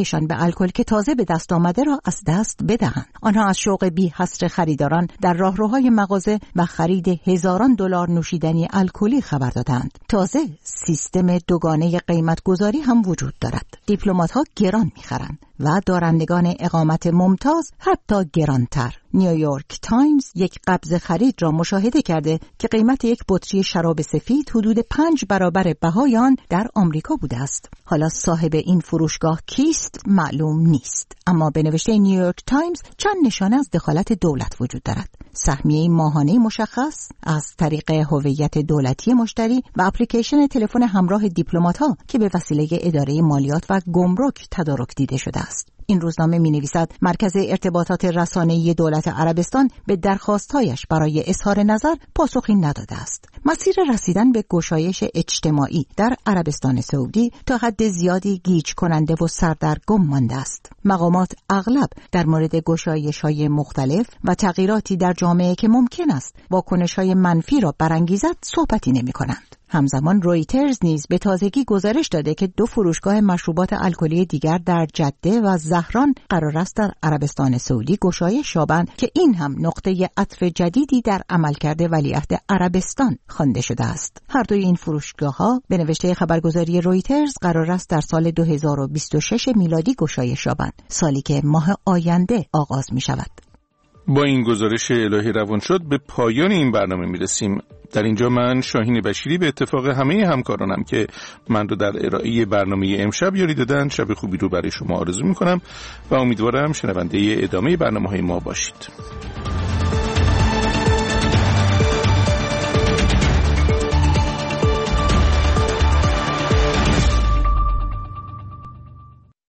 علاقهشان به الکل که تازه به دست آمده را از دست بدهند. آنها از شوق بی حصر خریداران در راهروهای مغازه و خرید هزاران دلار نوشیدنی الکلی خبر دادند. تازه سیستم دوگانه قیمت گذاری هم وجود دارد. دیپلمات‌ها گران می‌خرند و دارندگان اقامت ممتاز حتی گرانتر. نیویورک تایمز یک قبض خرید را مشاهده کرده که قیمت یک بطری شراب سفید حدود پنج برابر بهای آن در آمریکا بوده است. حالا صاحب این فروشگاه کیست معلوم نیست، اما به نوشته نیویورک تایمز چند نشانه از دخالت دولت وجود دارد. سهمیه ماهانه مشخص از طریق هویت دولتی مشتری و اپلیکیشن تلفن همراه دیپلمات‌ها که به وسیله اداره مالیات و گمرک تدارک دیده شده است. این روزنامه می‌نویسد مرکز ارتباطات رسانه‌ای دولت عربستان به درخواست‌هایش برای اظهار نظر پاسخی نداده است. مسیر رسیدن به گشایش اجتماعی در عربستان سعودی تا حد زیادی گیج کننده و سردرگم مانده است. مقامات اغلب در مورد گشایش‌های مختلف و تغییراتی در جامعه که ممکن است واکنش‌های منفی را برانگیزد صحبتی نمی‌کنند. همزمان رویترز نیز به تازگی گزارش داده که دو فروشگاه مشروبات الکلی دیگر در جده و زهران قرار است در عربستان سعودی گشایش یابند که این هم نقطه عطف جدیدی در عملکرد ولیعهد عربستان خوانده شده است. هر دوی این فروشگاه‌ها به نوشته خبرگزاری رویترز قرار است در سال دو هزار و بیست و شش میلادی گشایش یابند، سالی که ماه آینده آغاز می شود. با این گزارش الهی روان شد به پایان این برنامه میرسیم. در اینجا من شاهین بشیری به اتفاق همه همکارانم که من رو در ارائه برنامه امشب یاری دادن شب خوبی رو برای شما آرزو میکنم و امیدوارم شنونده ادامه برنامه‌های ما باشید.